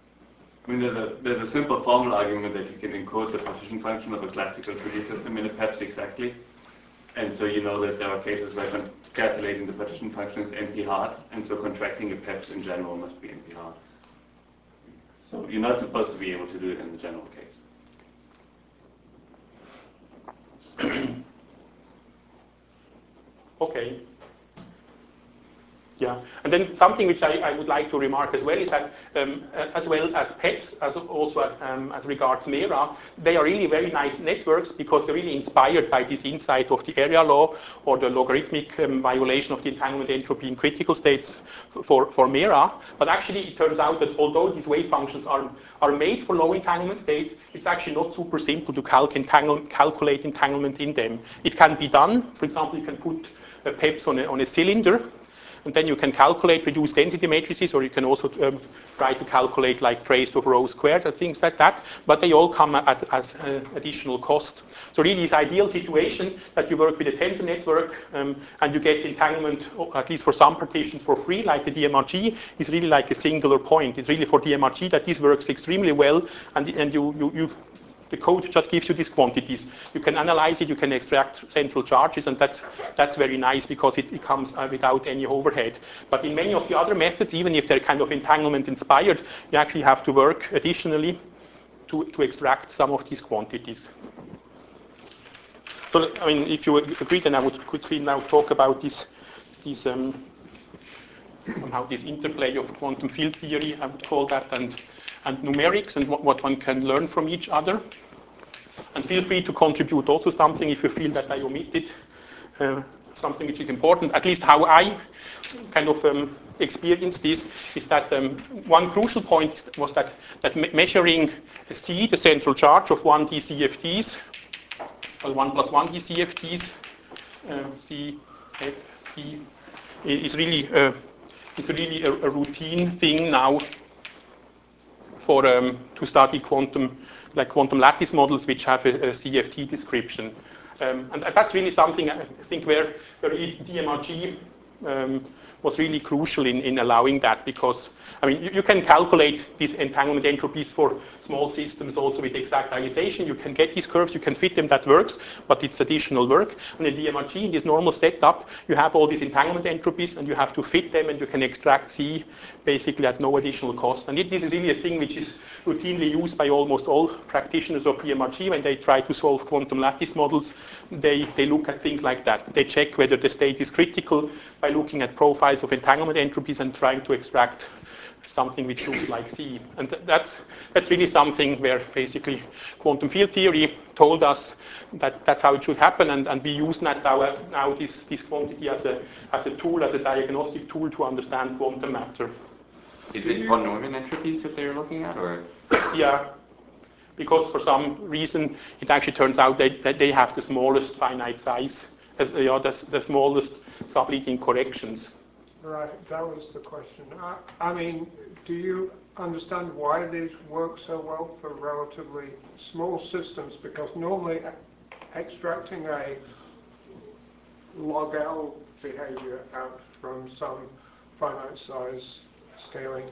I mean, there's a, there's a simple formal argument that you can encode the partition function of a classical two D system in a PEPS exactly. And so you know that there are cases where calculating the partition function is N P hard, and so contracting a PEPS in general must be N P hard. So you're not supposed to be able to do it in the general case. Okay. Yeah, and then something which I, I would like to remark as well is that um, as well as PEPS, as also as, um, as regards MERA, they are really very nice networks because they're really inspired by this insight of the area law or the logarithmic um, violation of the entanglement entropy in critical states for, for MERA. But actually it turns out that although these wave functions are, are made for low entanglement states, it's actually not super simple to calc entangle, calculate entanglement in them. It can be done. For example, you can put a PEPS on a, on a cylinder, and then you can calculate reduced density matrices, or you can also um, try to calculate like trace of rho squared and things like that. But they all come at as uh, additional cost. So really this ideal situation that you work with a tensor network um, and you get entanglement, at least for some partitions, for free, like the D M R G, is really like a singular point. It's really for D M R G that this works extremely well, and, and you, you, you the code just gives you these quantities. You can analyze it, you can extract central charges, and that's, that's very nice because it, it comes uh, without any overhead. But in many of the other methods, even if they're kind of entanglement inspired, you actually have to work additionally to, to extract some of these quantities. So, I mean, if you agree, then I would quickly now talk about this, this um, somehow this interplay of quantum field theory, I would call that, and, and numerics, and what, what one can learn from each other. And feel free to contribute also something if you feel that I omitted uh, something which is important. At least how I kind of um, experienced this is that um, one crucial point was that, that me measuring C, the central charge of one D C F Ts, well, one plus one D C F Ts, uh, C, F, T, is really uh, is really a, a routine thing now for um, to study quantum, like quantum lattice models which have a, a C F T description, um, and that's really something I think where where D M R G um, was really crucial in, in allowing that, because I mean you, you can calculate these entanglement entropies for small systems also with exactization. You can get these curves, you can fit them, that works, but it's additional work. And in D M R G, in this normal setup, you have all these entanglement entropies and you have to fit them, and you can extract C basically at no additional cost. And it, this is really a thing which is routinely used by almost all practitioners of D M R G when they try to solve quantum lattice models. They, they look at things like that. They check whether the state is critical by looking at profiles of entanglement entropies and trying to extract something which looks like C. And th that's, that's really something where basically quantum field theory told us that that's how it should happen, and, and we use that now, now this, this quantity as a, as a tool, as a diagnostic tool to understand quantum matter. Is it von Neumann entropies that they're looking at, or? Yeah, because for some reason it actually turns out that, that they have the smallest finite size, as, you know, the, the smallest subleading corrections. Right, that was the question. I, I mean, do you understand why these work so well for relatively small systems? Because normally extracting a log L behavior out from some finite size scaling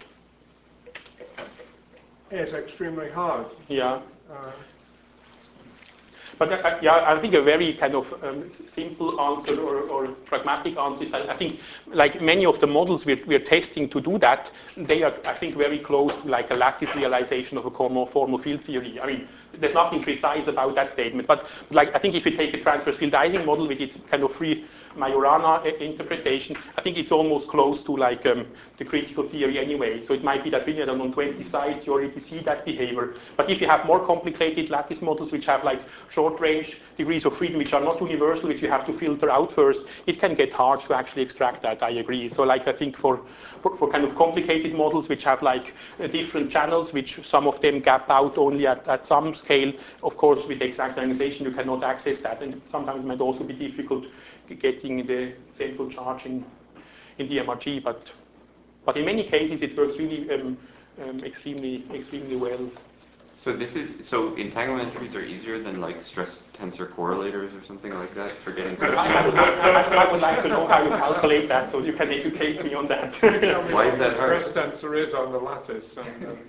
is extremely hard. Yeah. Uh, But uh, yeah, I think a very kind of um, simple answer or, or pragmatic answer is that I think like many of the models we're, we're testing to do that, they are, I think, very close to like a lattice realization of a formal, formal field theory. I mean, there's nothing precise about that statement, but like I think if you take a transverse field Ising model with its kind of free Majorana interpretation, I think it's almost close to like um, the critical theory anyway. So it might be that really on twenty sides you already see that behavior. But if you have more complicated lattice models which have like short range degrees of freedom which are not universal, which you have to filter out first, it can get hard to actually extract that, I agree. So like I think for, for, for kind of complicated models which have like uh, different channels, which some of them gap out only at, at some scale, of course with exactization you cannot access that, and sometimes it might also be difficult getting the central charge in, in D M R G, but, but in many cases it works really um, um, extremely, extremely well. So this is, so entanglement entropes are easier than like stress tensor correlators or something like that for getting I, I, I, I would like to know how you calculate that, so you can educate me on that. Why is that hard? stress tensor is on the lattice. And, uh,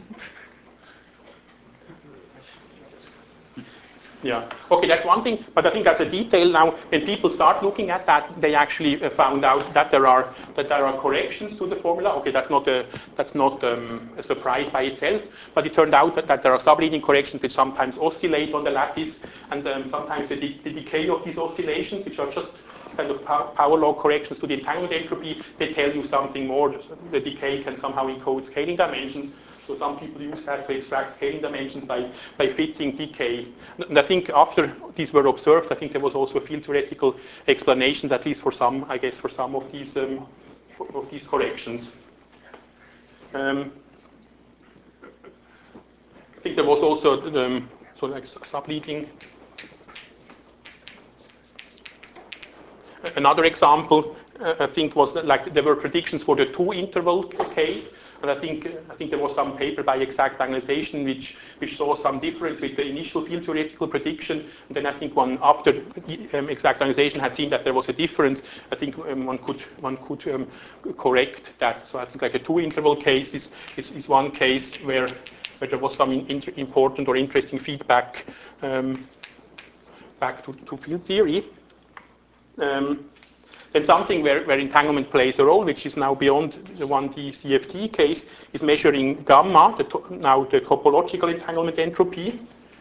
Yeah, okay, that's one thing, but I think as a detail now, when people start looking at that, they actually found out that there are that there are corrections to the formula. Okay, that's not a that's not um, a surprise by itself, but it turned out that, that there are subleading corrections which sometimes oscillate on the lattice, and um, sometimes the, de the decay of these oscillations, which are just kind of power law corrections to the entanglement entropy, they tell you something more. The decay can somehow encode scaling dimensions. So some people use that to extract scaling dimensions by, by fitting decay. And I think after these were observed, I think there was also field theoretical explanations, at least for some, I guess, for some of these, um, of these corrections. Um, I think there was also um, so like subleading. Another example, uh, I think, was that, like there were predictions for the two interval case, and I think I think there was some paper by exactangulation which which saw some difference with the initial field theoretical prediction. And then I think one after um, exactangulation had seen that there was a difference, I think um, one could one could um, correct that. So I think like a two interval case is, is is one case where whether there was some in, important or interesting feedback um, back to, to field theory. Um, then something where, where entanglement plays a role, which is now beyond the one D C F T case, is measuring gamma, the to, now the topological entanglement entropy.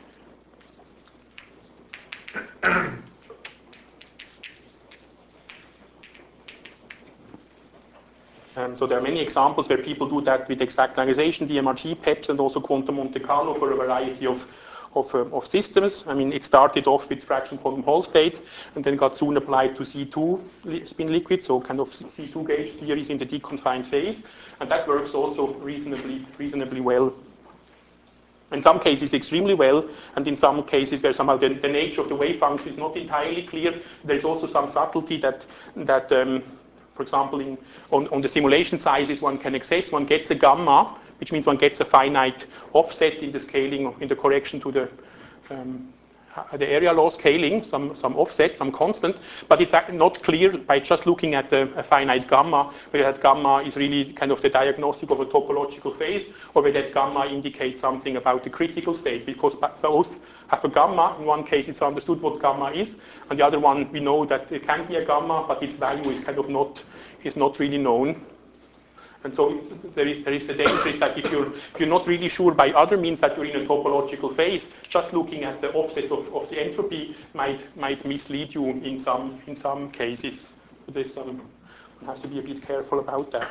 Um, so there are many examples where people do that with exact linearization, D M R G, P E P S, and also quantum Monte Carlo for a variety of, of, uh, of systems. I mean, it started off with fraction quantum Hall states, and then got soon applied to C two li spin liquids, so kind of C two gauge theories in the deconfined phase, and that works also reasonably, reasonably well. In some cases extremely well, and in some cases where somehow the, the nature of the wave function is not entirely clear, there's also some subtlety that, that um, for example, in, on, on the simulation sizes one can access, one gets a gamma, which means one gets a finite offset in the scaling, in the correction to the, um, the area law scaling, some, some offset, some constant, but it's not clear by just looking at the, a finite gamma, whether that gamma is really kind of the diagnostic of a topological phase, or whether that gamma indicates something about the critical state, because both have a gamma. In one case it's understood what gamma is, and the other one we know that it can be a gamma, but its value is kind of not, is not really known. And so there is, there is the danger is that if you're, if you're not really sure by other means that you're in a topological phase, just looking at the offset of, of the entropy might, might mislead you in some, in some cases. This, um, one has to be a bit careful about that.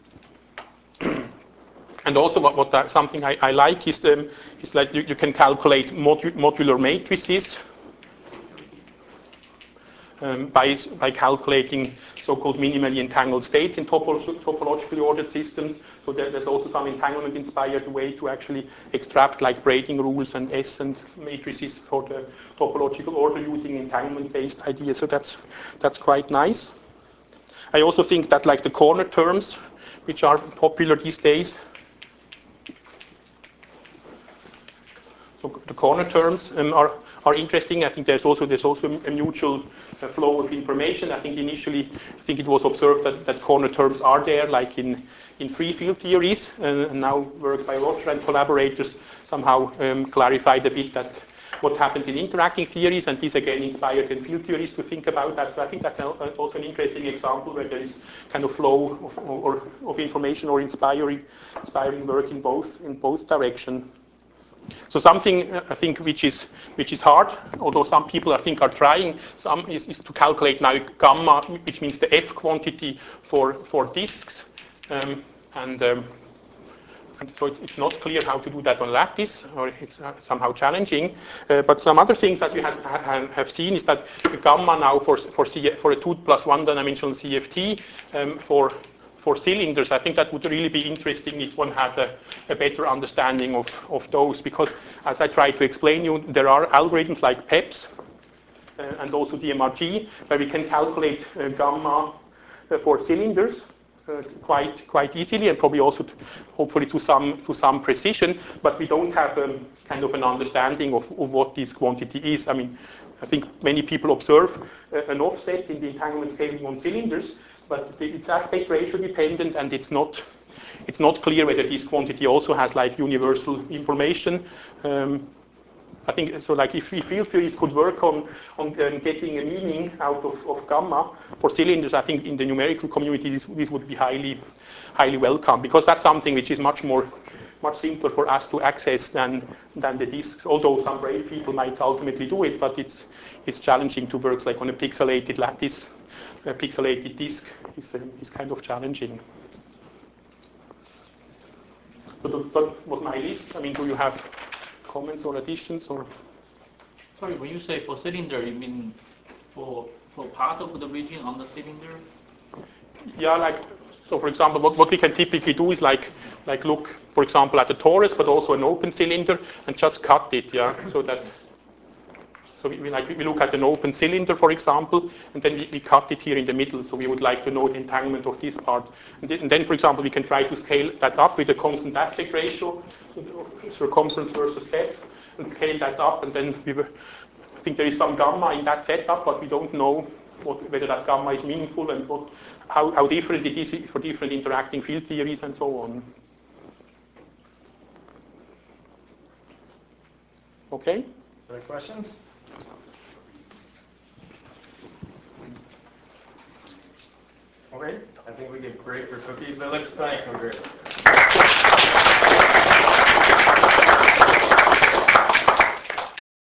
And also what, what that, something I, I like is, the, is like you, you can calculate modu modular matrices Um, by, by calculating so-called minimally entangled states in topo topologically ordered systems. So there, there's also some entanglement-inspired way to actually extract like braiding rules and S and matrices for the topological order using entanglement-based ideas. So that's, that's quite nice. I also think that like the corner terms, which are popular these days, so the corner terms um, are, are interesting. I think there's also, there's also a mutual uh, flow of information. I think initially, I think it was observed that, that corner terms are there, like in, in free field theories, uh, and now work by Roger and collaborators somehow um, clarified a bit that what happens in interacting theories, and this again inspired in field theories to think about that. So I think that's a, also an interesting example where there is kind of flow of, or, of information or inspiring, inspiring work in both, in both directions. So something uh, I think which is which is hard, although some people I think are trying, some is, is to calculate now gamma, which means the F quantity for for disks, um, and, um, and so it's, it's not clear how to do that on lattice, or it's uh, somehow challenging. Uh, but some other things, as we have ha have seen, is that gamma now for for C for a two plus one dimensional C F T um, for For cylinders, I think that would really be interesting if one had a, a better understanding of, of those, because as I tried to explain you, there are algorithms like P E P S uh, and also D M R G, where we can calculate uh, gamma uh, for cylinders uh, quite quite easily, and probably also to, hopefully to some to some precision, but we don't have a kind of an understanding of, of what this quantity is. I mean, I think many people observe uh, an offset in the entanglement scaling on cylinders, but it's aspect ratio dependent, and it's not it's not clear whether this quantity also has like universal information. Um, I think so. Like if field theories could work on on um, getting a meaning out of, of gamma for cylinders, I think in the numerical community this, this would be highly highly welcome, because that's something which is much more much simpler for us to access than than the disks. Although some brave people might ultimately do it, but it's it's challenging to work like on a pixelated lattice. A pixelated disk is, uh, is kind of challenging. So that, that was my list. I mean, do you have comments or additions? Or sorry, when you say for cylinder, you mean for for part of the region on the cylinder? Yeah, like so. For example, what, what we can typically do is like like look, for example, at the torus, but also an open cylinder, and just cut it. Yeah, so that. So we, we, like, we look at an open cylinder, for example, and then we, we cut it here in the middle. So we would like to know the entanglement of this part. And, th and then, for example, we can try to scale that up with a constant aspect ratio, circumference versus depth, and scale that up. And then we were, I think there is some gamma in that setup, but we don't know what, whether that gamma is meaningful and what, how, how different it is for different interacting field theories and so on. Okay? Other questions? Okay, I think we did great for cookies, but let's thank them, Chris.